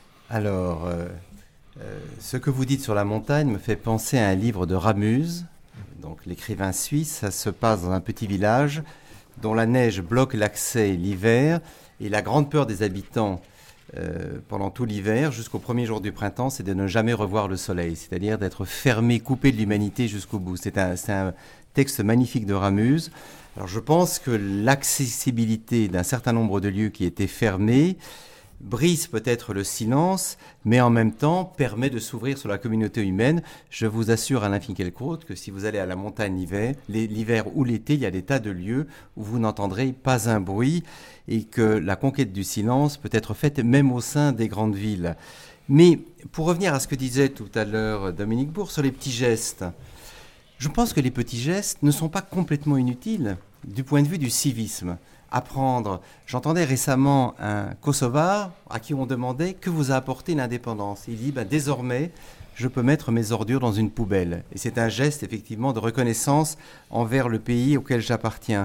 S3: Alors, euh, euh, ce que vous dites sur la montagne me fait penser à un livre de Ramuse, donc l'écrivain suisse. Ça se passe dans un petit village dont la neige bloque l'accès l'hiver, et la grande peur des habitants Euh, pendant tout l'hiver, jusqu'au premier jour du printemps, c'est de ne jamais revoir le soleil, c'est-à-dire d'être fermé, coupé de l'humanité jusqu'au bout. C'est un, c'est un texte magnifique de Ramuse. Alors je pense que l'accessibilité d'un certain nombre de lieux qui étaient fermés brise peut-être le silence, mais en même temps permet de s'ouvrir sur la communauté humaine. Je vous assure, Alain Finkielkraut, que si vous allez à la montagne l'hiver, l'hiver ou l'été, il y a des tas de lieux où vous n'entendrez pas un bruit et que la conquête du silence peut être faite même au sein des grandes villes. Mais pour revenir à ce que disait tout à l'heure Dominique Bourg sur les petits gestes, je pense que les petits gestes ne sont pas complètement inutiles du point de vue du civisme. Apprendre. J'entendais récemment un Kosovar à qui on demandait « Que vous a apporté l'indépendance ?» Il dit ben, « Désormais, je peux mettre mes ordures dans une poubelle. » Et c'est un geste, effectivement, de reconnaissance envers le pays auquel j'appartiens.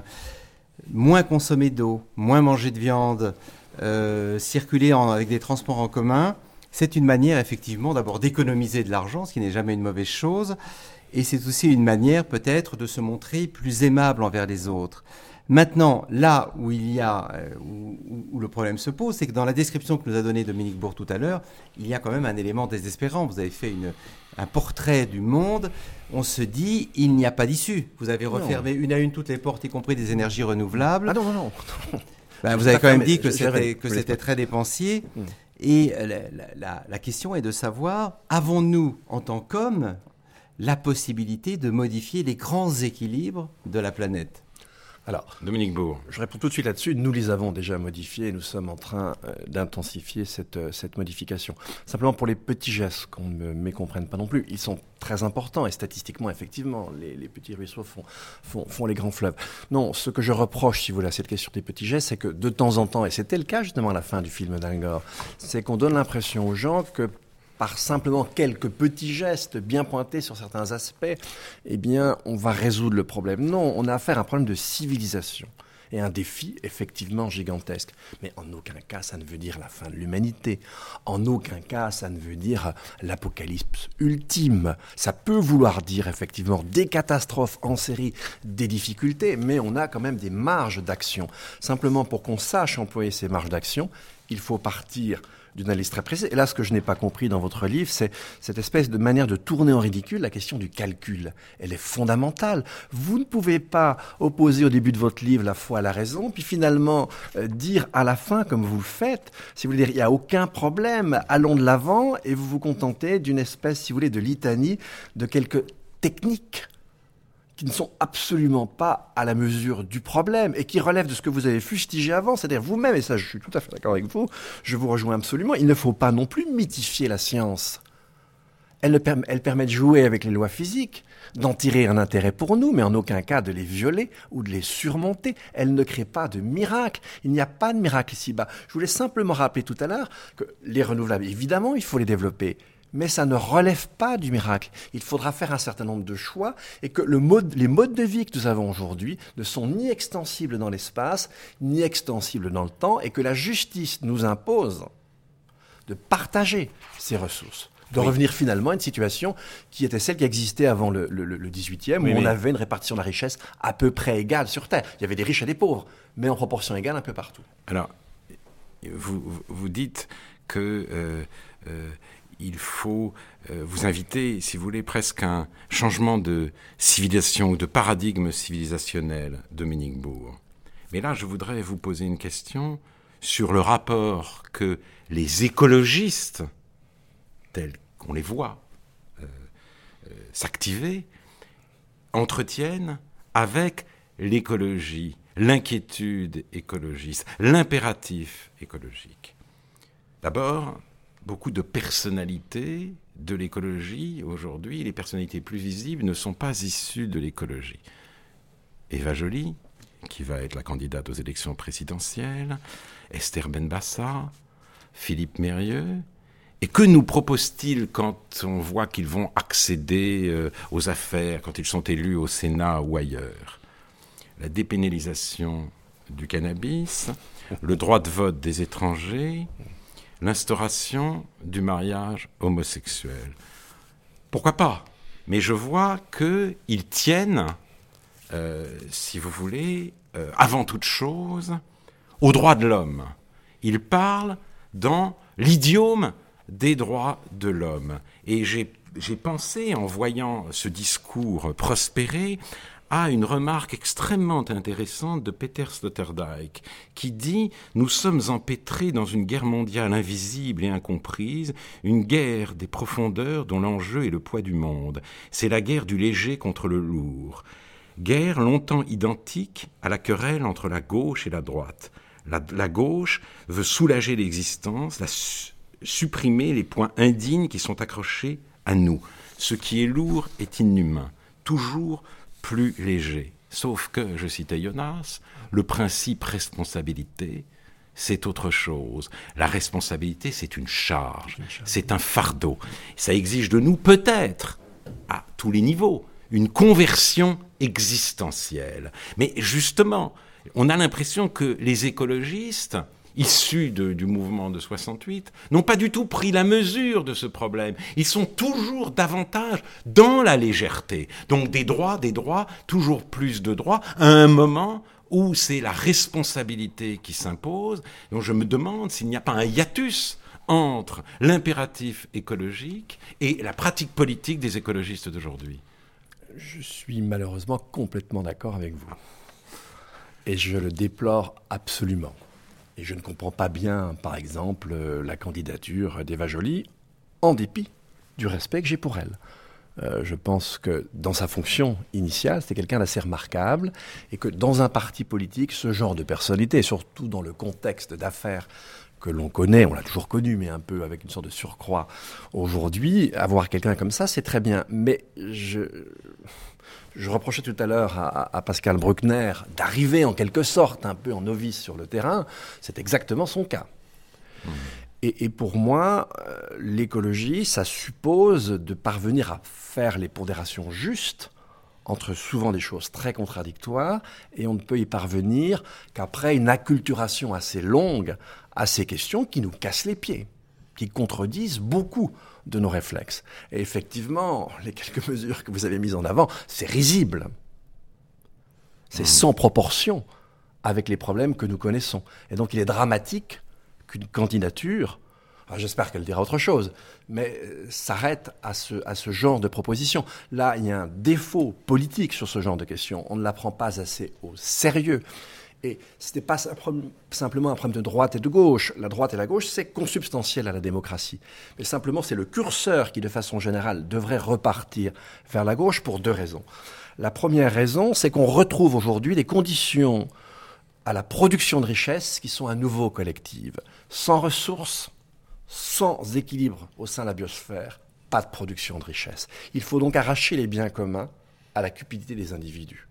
S3: Moins consommer d'eau, moins manger de viande, euh, circuler en, avec des transports en commun, c'est une manière, effectivement, d'abord d'économiser de l'argent, ce qui n'est jamais une mauvaise chose, et c'est aussi une manière, peut-être, de se montrer plus aimable envers les autres. Maintenant, là où il y a, euh, où, où le problème se pose, c'est que dans la description que nous a donnée Dominique Bourg tout à l'heure, il y a quand même un élément désespérant. Vous avez fait une, un portrait du monde. On se dit, il n'y a pas d'issue. Vous avez refermé non. une à une toutes les portes, y compris des énergies renouvelables.
S4: Ah non, non, non.
S3: Ben, vous avez quand même dit que c'était, que c'était très dépensier. Mmh. Et la, la, la question est de savoir, avons-nous, en tant qu'hommes, la possibilité de modifier les grands équilibres de la planète ?
S2: Alors, Dominique Bourg.
S4: Je réponds tout de suite là-dessus. Nous les avons déjà modifiés et nous sommes en train euh, d'intensifier cette, euh, cette modification. Simplement pour les petits gestes qu'on ne mécomprenne pas non plus. Ils sont très importants et statistiquement, effectivement, les, les petits ruisseaux font, font, font les grands fleuves. Non, ce que je reproche, si vous voulez, à cette question des petits gestes, c'est que de temps en temps, et c'était le cas justement à la fin du film d'Al Gore, c'est qu'on donne l'impression aux gens que par simplement quelques petits gestes bien pointés sur certains aspects, eh bien, on va résoudre le problème. Non, on a affaire à un problème de civilisation et un défi effectivement gigantesque. Mais en aucun cas, ça ne veut dire la fin de l'humanité. En aucun cas, ça ne veut dire l'apocalypse ultime. Ça peut vouloir dire effectivement des catastrophes en série, des difficultés, mais on a quand même des marges d'action. Simplement, pour qu'on sache employer ces marges d'action, il faut partir d'une analyse très précise. Et là, ce que je n'ai pas compris dans votre livre, c'est cette espèce de manière de tourner en ridicule la question du calcul. Elle est fondamentale. Vous ne pouvez pas opposer au début de votre livre la foi à la raison, puis finalement euh, dire à la fin, comme vous le faites, si vous voulez dire, il n'y a aucun problème, allons de l'avant, et vous vous contentez d'une espèce, si vous voulez, de litanie de quelques techniques qui ne sont absolument pas à la mesure du problème et qui relèvent de ce que vous avez fustigé avant, c'est-à-dire vous-même, et ça je suis tout à fait d'accord avec vous, je vous rejoins absolument, il ne faut pas non plus mythifier la science. Elle, ne permet, elle permet de jouer avec les lois physiques, d'en tirer un intérêt pour nous, mais en aucun cas de les violer ou de les surmonter. Elle ne crée pas de miracle. Il n'y a pas de miracle ici-bas. Je voulais simplement rappeler tout à l'heure que les renouvelables, évidemment, il faut les développer. Mais ça ne relève pas du miracle. Il faudra faire un certain nombre de choix et que le mode, les modes de vie que nous avons aujourd'hui ne sont ni extensibles dans l'espace, ni extensibles dans le temps, et que la justice nous impose de partager ces ressources, de oui. revenir finalement à une situation qui était celle qui existait avant le, le, le dix-huitième, oui, où on avait une répartition de la richesse à peu près égale sur Terre. Il y avait des riches et des pauvres, mais en proportion égale un peu partout.
S2: Alors, vous, vous dites que... Euh, euh, il faut euh, vous inviter, si vous voulez, presque un changement de civilisation ou de paradigme civilisationnel, Dominique Bourg. Mais là, je voudrais vous poser une question sur le rapport que les écologistes, tels qu'on les voit euh, euh, s'activer, entretiennent avec l'écologie, l'inquiétude écologiste, l'impératif écologique. D'abord, beaucoup de personnalités de l'écologie, aujourd'hui, les personnalités plus visibles ne sont pas issues de l'écologie. Eva Joly, qui va être la candidate aux élections présidentielles, Esther Benbassa, Philippe Mérieux. Et que nous propose-t-il quand on voit qu'ils vont accéder euh, aux affaires, quand ils sont élus au Sénat ou ailleurs ? La dépénalisation du cannabis, le droit de vote des étrangers, l'instauration du mariage homosexuel. Pourquoi pas ? Mais je vois qu'ils tiennent, euh, si vous voulez, euh, avant toute chose, aux droits de l'homme. Ils parlent dans l'idiome des droits de l'homme. Et j'ai, j'ai pensé, en voyant ce discours prospérer, à une remarque extrêmement intéressante de Peter Sloterdijk, qui dit « Nous sommes empêtrés dans une guerre mondiale invisible et incomprise, une guerre des profondeurs dont l'enjeu est le poids du monde. C'est la guerre du léger contre le lourd. Guerre longtemps identique à la querelle entre la gauche et la droite. La, la gauche veut soulager l'existence, la su- supprimer les points indignes qui sont accrochés à nous. Ce qui est lourd est inhumain. Toujours plus léger. Sauf que, je citais Jonas, le principe responsabilité, c'est autre chose. La responsabilité, c'est une charge, c'est un fardeau. Ça exige de nous, peut-être, à tous les niveaux, une conversion existentielle. Mais justement, on a l'impression que les écologistes, issus de, du mouvement de soixante-huit, n'ont pas du tout pris la mesure de ce problème. Ils sont toujours davantage dans la légèreté. Donc des droits, des droits, toujours plus de droits, à un moment où c'est la responsabilité qui s'impose. Donc je me demande s'il n'y a pas un hiatus entre l'impératif écologique et la pratique politique des écologistes d'aujourd'hui.
S4: Je suis malheureusement complètement d'accord avec vous. Et je le déplore absolument. Et je ne comprends pas bien, par exemple, la candidature d'Eva Joly, en dépit du respect que j'ai pour elle. Euh, je pense que dans sa fonction initiale, c'était quelqu'un d'assez remarquable, et que dans un parti politique, ce genre de personnalité, surtout dans le contexte d'affaires que l'on connaît, on l'a toujours connu, mais un peu avec une sorte de surcroît aujourd'hui, avoir quelqu'un comme ça, c'est très bien. Mais je... Je reprochais tout à l'heure à, à Pascal Bruckner d'arriver en quelque sorte un peu en novice sur le terrain. C'est exactement son cas. Mmh. Et, et pour moi, euh, l'écologie, ça suppose de parvenir à faire les pondérations justes entre souvent des choses très contradictoires, et on ne peut y parvenir qu'après une acculturation assez longue à ces questions qui nous cassent les pieds, qui contredisent beaucoup de nos réflexes. Et effectivement, les quelques mesures que vous avez mises en avant, c'est risible. C'est mmh. sans proportion avec les problèmes que nous connaissons. Et donc il est dramatique qu'une candidature Alors, j'espère qu'elle dira autre chose, mais euh, s'arrête à ce, à ce genre de proposition. Là, il y a un défaut politique sur ce genre de questions. On ne la prend pas assez au sérieux. Et ce n'est pas simplement un problème de droite et de gauche. La droite et la gauche, c'est consubstantiel à la démocratie. Mais simplement, c'est le curseur qui, de façon générale, devrait repartir vers la gauche pour deux raisons. La première raison, c'est qu'on retrouve aujourd'hui des conditions à la production de richesses qui sont à nouveau collectives. Sans ressources, sans équilibre au sein de la biosphère, pas de production de richesses. Il faut donc arracher les biens communs à la cupidité des individus.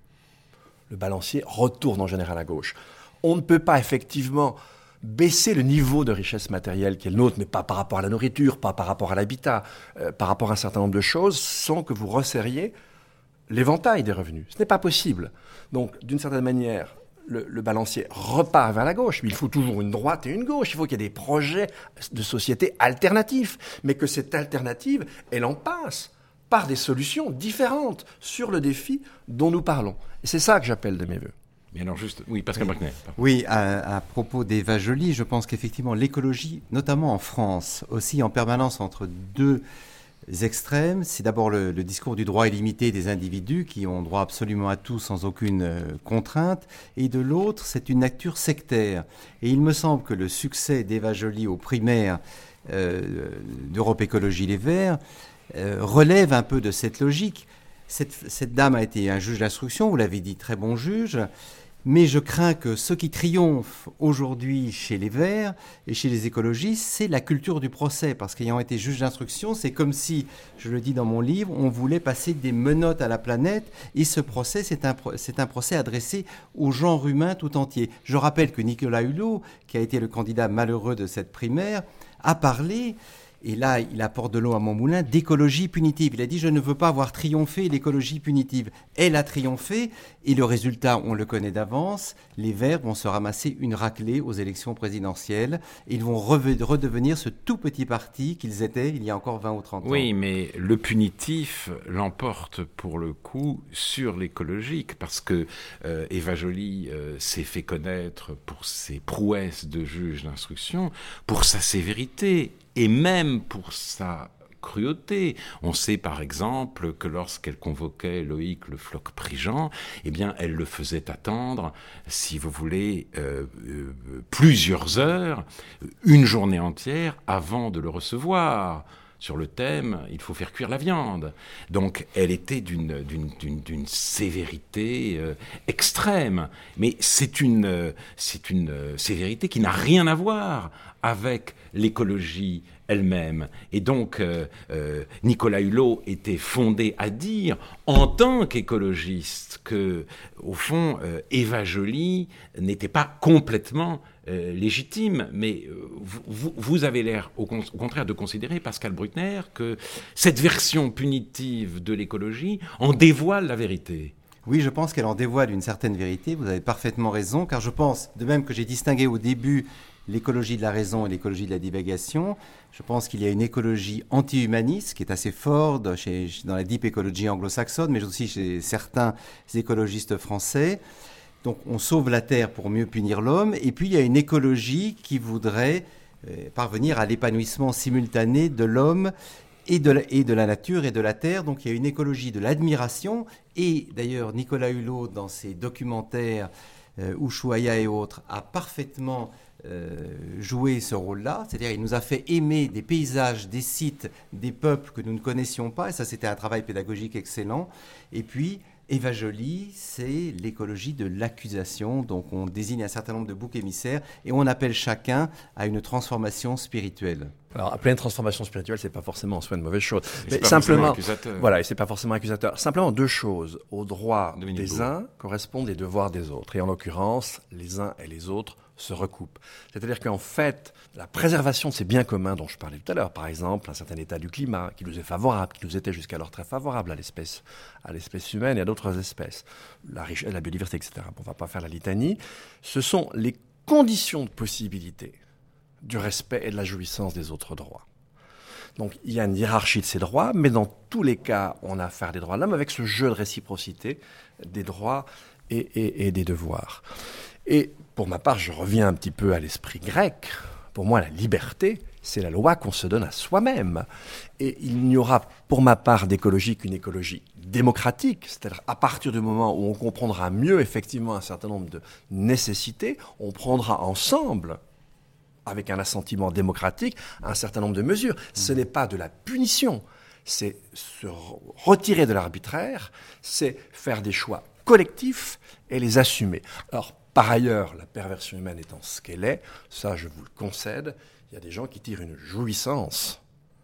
S4: Le balancier retourne en général à gauche. On ne peut pas effectivement baisser le niveau de richesse matérielle qui est le nôtre, mais pas par rapport à la nourriture, pas par rapport à l'habitat, euh, par rapport à un certain nombre de choses, sans que vous resserriez l'éventail des revenus. Ce n'est pas possible. Donc, d'une certaine manière, le, le balancier repart vers la gauche, mais il faut toujours une droite et une gauche. Il faut qu'il y ait des projets de société alternatifs, mais que cette alternative, elle en passe par des solutions différentes sur le défi dont nous parlons. Et c'est ça que j'appelle de mes voeux.
S2: Mais alors juste, oui, Pascal Bruckner.
S3: Oui, à, à propos d'Eva Joly, je pense qu'effectivement l'écologie, notamment en France, oscille en permanence entre deux extrêmes. C'est d'abord le, le discours du droit illimité des individus qui ont droit absolument à tout sans aucune euh, contrainte. Et de l'autre, c'est une nature sectaire. Et il me semble que le succès d'Eva Joly aux primaires euh, d'Europe Écologie Les Verts euh, relève un peu de cette logique. Cette, cette dame a été un juge d'instruction, vous l'avez dit, très bon juge. Mais je crains que ce qui triomphe aujourd'hui chez les Verts et chez les écologistes, c'est la culture du procès. Parce qu'ayant été juge d'instruction, c'est comme si, je le dis dans mon livre, on voulait passer des menottes à la planète. Et ce procès, c'est un, c'est un procès adressé au genre humain tout entier. Je rappelle que Nicolas Hulot, qui a été le candidat malheureux de cette primaire, a parlé... Et là, il apporte de l'eau à mon moulin, d'écologie punitive. Il a dit, je ne veux pas voir triompher l'écologie punitive. Elle a triomphé, et le résultat, on le connaît d'avance. Les Verts vont se ramasser une raclée aux élections présidentielles. Ils vont redevenir ce tout petit parti qu'ils étaient il y a encore vingt ou trente ans.
S2: Oui, mais le punitif l'emporte pour le coup sur l'écologique, parce que euh, Eva Joly euh, s'est fait connaître pour ses prouesses de juge d'instruction, pour sa sévérité, et même pour sa cruauté. On sait par exemple que lorsqu'elle convoquait Loïc Le Floch-Prigent, eh bien, elle le faisait attendre, si vous voulez, euh, euh, plusieurs heures, une journée entière avant de le recevoir. Sur le thème, il faut faire cuire la viande. Donc, elle était d'une, d'une, d'une, d'une sévérité euh, extrême. Mais c'est une, euh, c'est une euh, sévérité qui n'a rien à voir avec l'écologie elle-même. Et donc, euh, euh, Nicolas Hulot était fondé à dire, en tant qu'écologiste, que, au fond, euh, Eva Joly n'était pas complètement euh, légitime. Mais euh, vous, vous avez l'air, au, con- au contraire, de considérer, Pascal Bruckner, que cette version punitive de l'écologie en dévoile la vérité.
S3: Oui, je pense qu'elle en dévoile une certaine vérité. Vous avez parfaitement raison, car je pense, de même que j'ai distingué au début l'écologie de la raison et l'écologie de la divagation, je pense qu'il y a une écologie anti-humaniste qui est assez forte chez, dans la deep écologie anglo-saxonne, mais aussi chez certains écologistes français. Donc on sauve la Terre pour mieux punir l'homme. Et puis il y a une écologie qui voudrait euh, parvenir à l'épanouissement simultané de l'homme et de, la, et de la nature et de la Terre. Donc il y a une écologie de l'admiration. Et d'ailleurs Nicolas Hulot, dans ses documentaires euh, Ushuaïa et autres, a parfaitement Euh, jouer ce rôle-là, c'est-à-dire il nous a fait aimer des paysages, des sites, des peuples que nous ne connaissions pas, et ça c'était un travail pédagogique excellent. Et puis Eva Joly, c'est l'écologie de l'accusation, donc on désigne un certain nombre de boucs émissaires et on appelle chacun à une transformation spirituelle.
S4: Alors, appeler une transformation spirituelle, c'est pas forcément en soi une mauvaise chose.
S2: Et
S4: Mais
S2: c'est pas
S4: simplement,
S2: accusateur.
S4: voilà, et c'est pas forcément accusateur. Simplement deux choses. Aux droits
S2: Dominique
S4: des
S2: Beau.
S4: uns correspondent les devoirs des autres. Et en l'occurrence, les uns et les autres se recoupent. C'est-à-dire qu'en fait, la préservation de ces biens communs dont je parlais tout à l'heure, par exemple, un certain état du climat qui nous est favorable, qui nous était jusqu'alors très favorable à l'espèce, à l'espèce humaine et à d'autres espèces, la richesse, la biodiversité, et cetera. Bon, on va pas faire la litanie. Ce sont les conditions de possibilité du respect et de la jouissance des autres droits. Donc il y a une hiérarchie de ces droits, mais dans tous les cas, on a affaire des droits de l'homme avec ce jeu de réciprocité des droits et, et, et des devoirs. Et pour ma part, je reviens un petit peu à l'esprit grec. Pour moi, la liberté, c'est la loi qu'on se donne à soi-même. Et il n'y aura pour ma part d'écologie qu'une écologie démocratique, c'est-à-dire à partir du moment où on comprendra mieux effectivement un certain nombre de nécessités, on prendra ensemble, avec un assentiment démocratique, un certain nombre de mesures. Ce n'est pas de la punition, c'est se retirer de l'arbitraire, c'est faire des choix collectifs et les assumer. Alors, par ailleurs, la perversion humaine étant ce qu'elle est, ça je vous le concède, il y a des gens qui tirent une jouissance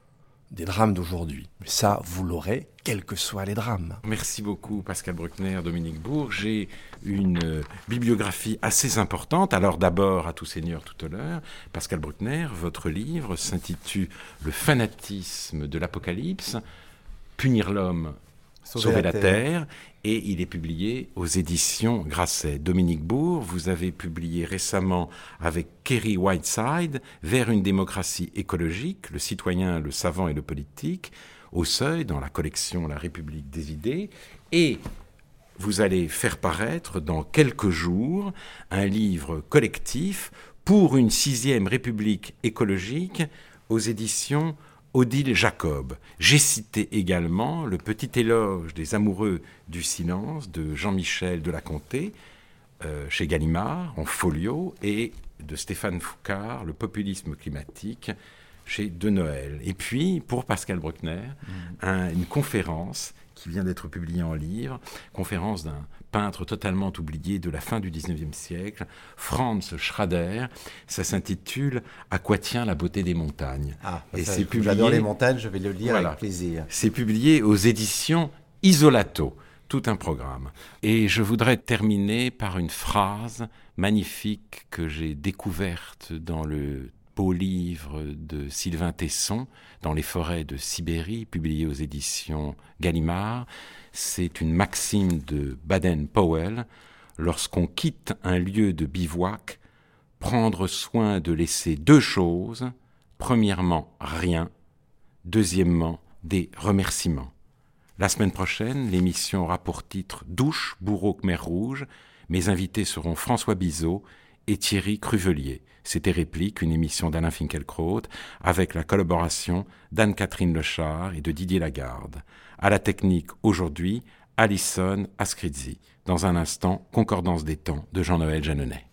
S4: des drames d'aujourd'hui. Mais ça, vous l'aurez, quels que soient les drames.
S2: Merci beaucoup Pascal Bruckner, Dominique Bourg. J'ai une euh, bibliographie assez importante. Alors d'abord, à tout seigneur, tout honneur, Pascal Bruckner, votre livre s'intitule « Le fanatisme de l'Apocalypse, punir l'homme, sauver, sauver la, la terre. terre ». Et il est publié aux éditions Grasset. Dominique Bourg, vous avez publié récemment avec Kerry Whiteside « Vers une démocratie écologique, le citoyen, le savant et le politique » au Seuil, dans la collection La République des idées. Et vous allez faire paraître dans quelques jours un livre collectif pour une sixième République écologique aux éditions Odile Jacob. J'ai cité également Le petit éloge des amoureux du silence de Jean-Michel de la Comté euh, chez Gallimard en folio et de Stéphane Foucard, Le populisme climatique chez De Noël. Et puis, pour Pascal Bruckner, mmh. un, une conférence qui vient d'être publiée en livre, conférence d'un peintre totalement oublié de la fin du dix-neuvième siècle, Franz Schrader. Ça s'intitule « À quoi tient la beauté des montagnes ?»
S3: Ah, et ça, c'est publié, j'adore les montagnes, je vais le lire voilà, avec plaisir.
S2: C'est publié aux éditions Isolato, tout un programme. Et je voudrais terminer par une phrase magnifique que j'ai découverte dans le beau livre de Sylvain Tesson, Dans les forêts de Sibérie, publié aux éditions Gallimard. C'est une maxime de Baden-Powell. Lorsqu'on quitte un lieu de bivouac, prendre soin de laisser deux choses. Premièrement, rien. Deuxièmement, des remerciements. La semaine prochaine, l'émission aura pour titre Douche, bourreau, mer rouge. Mes invités seront François Bizot et Thierry Cruvelier. C'était Réplique, une émission d'Alain Finkielkraut, avec la collaboration d'Anne-Catherine Lechard et de Didier Lagarde. À la technique, aujourd'hui, Alison Ascrizzi. Dans un instant, Concordance des temps de Jean-Noël Jeanneney.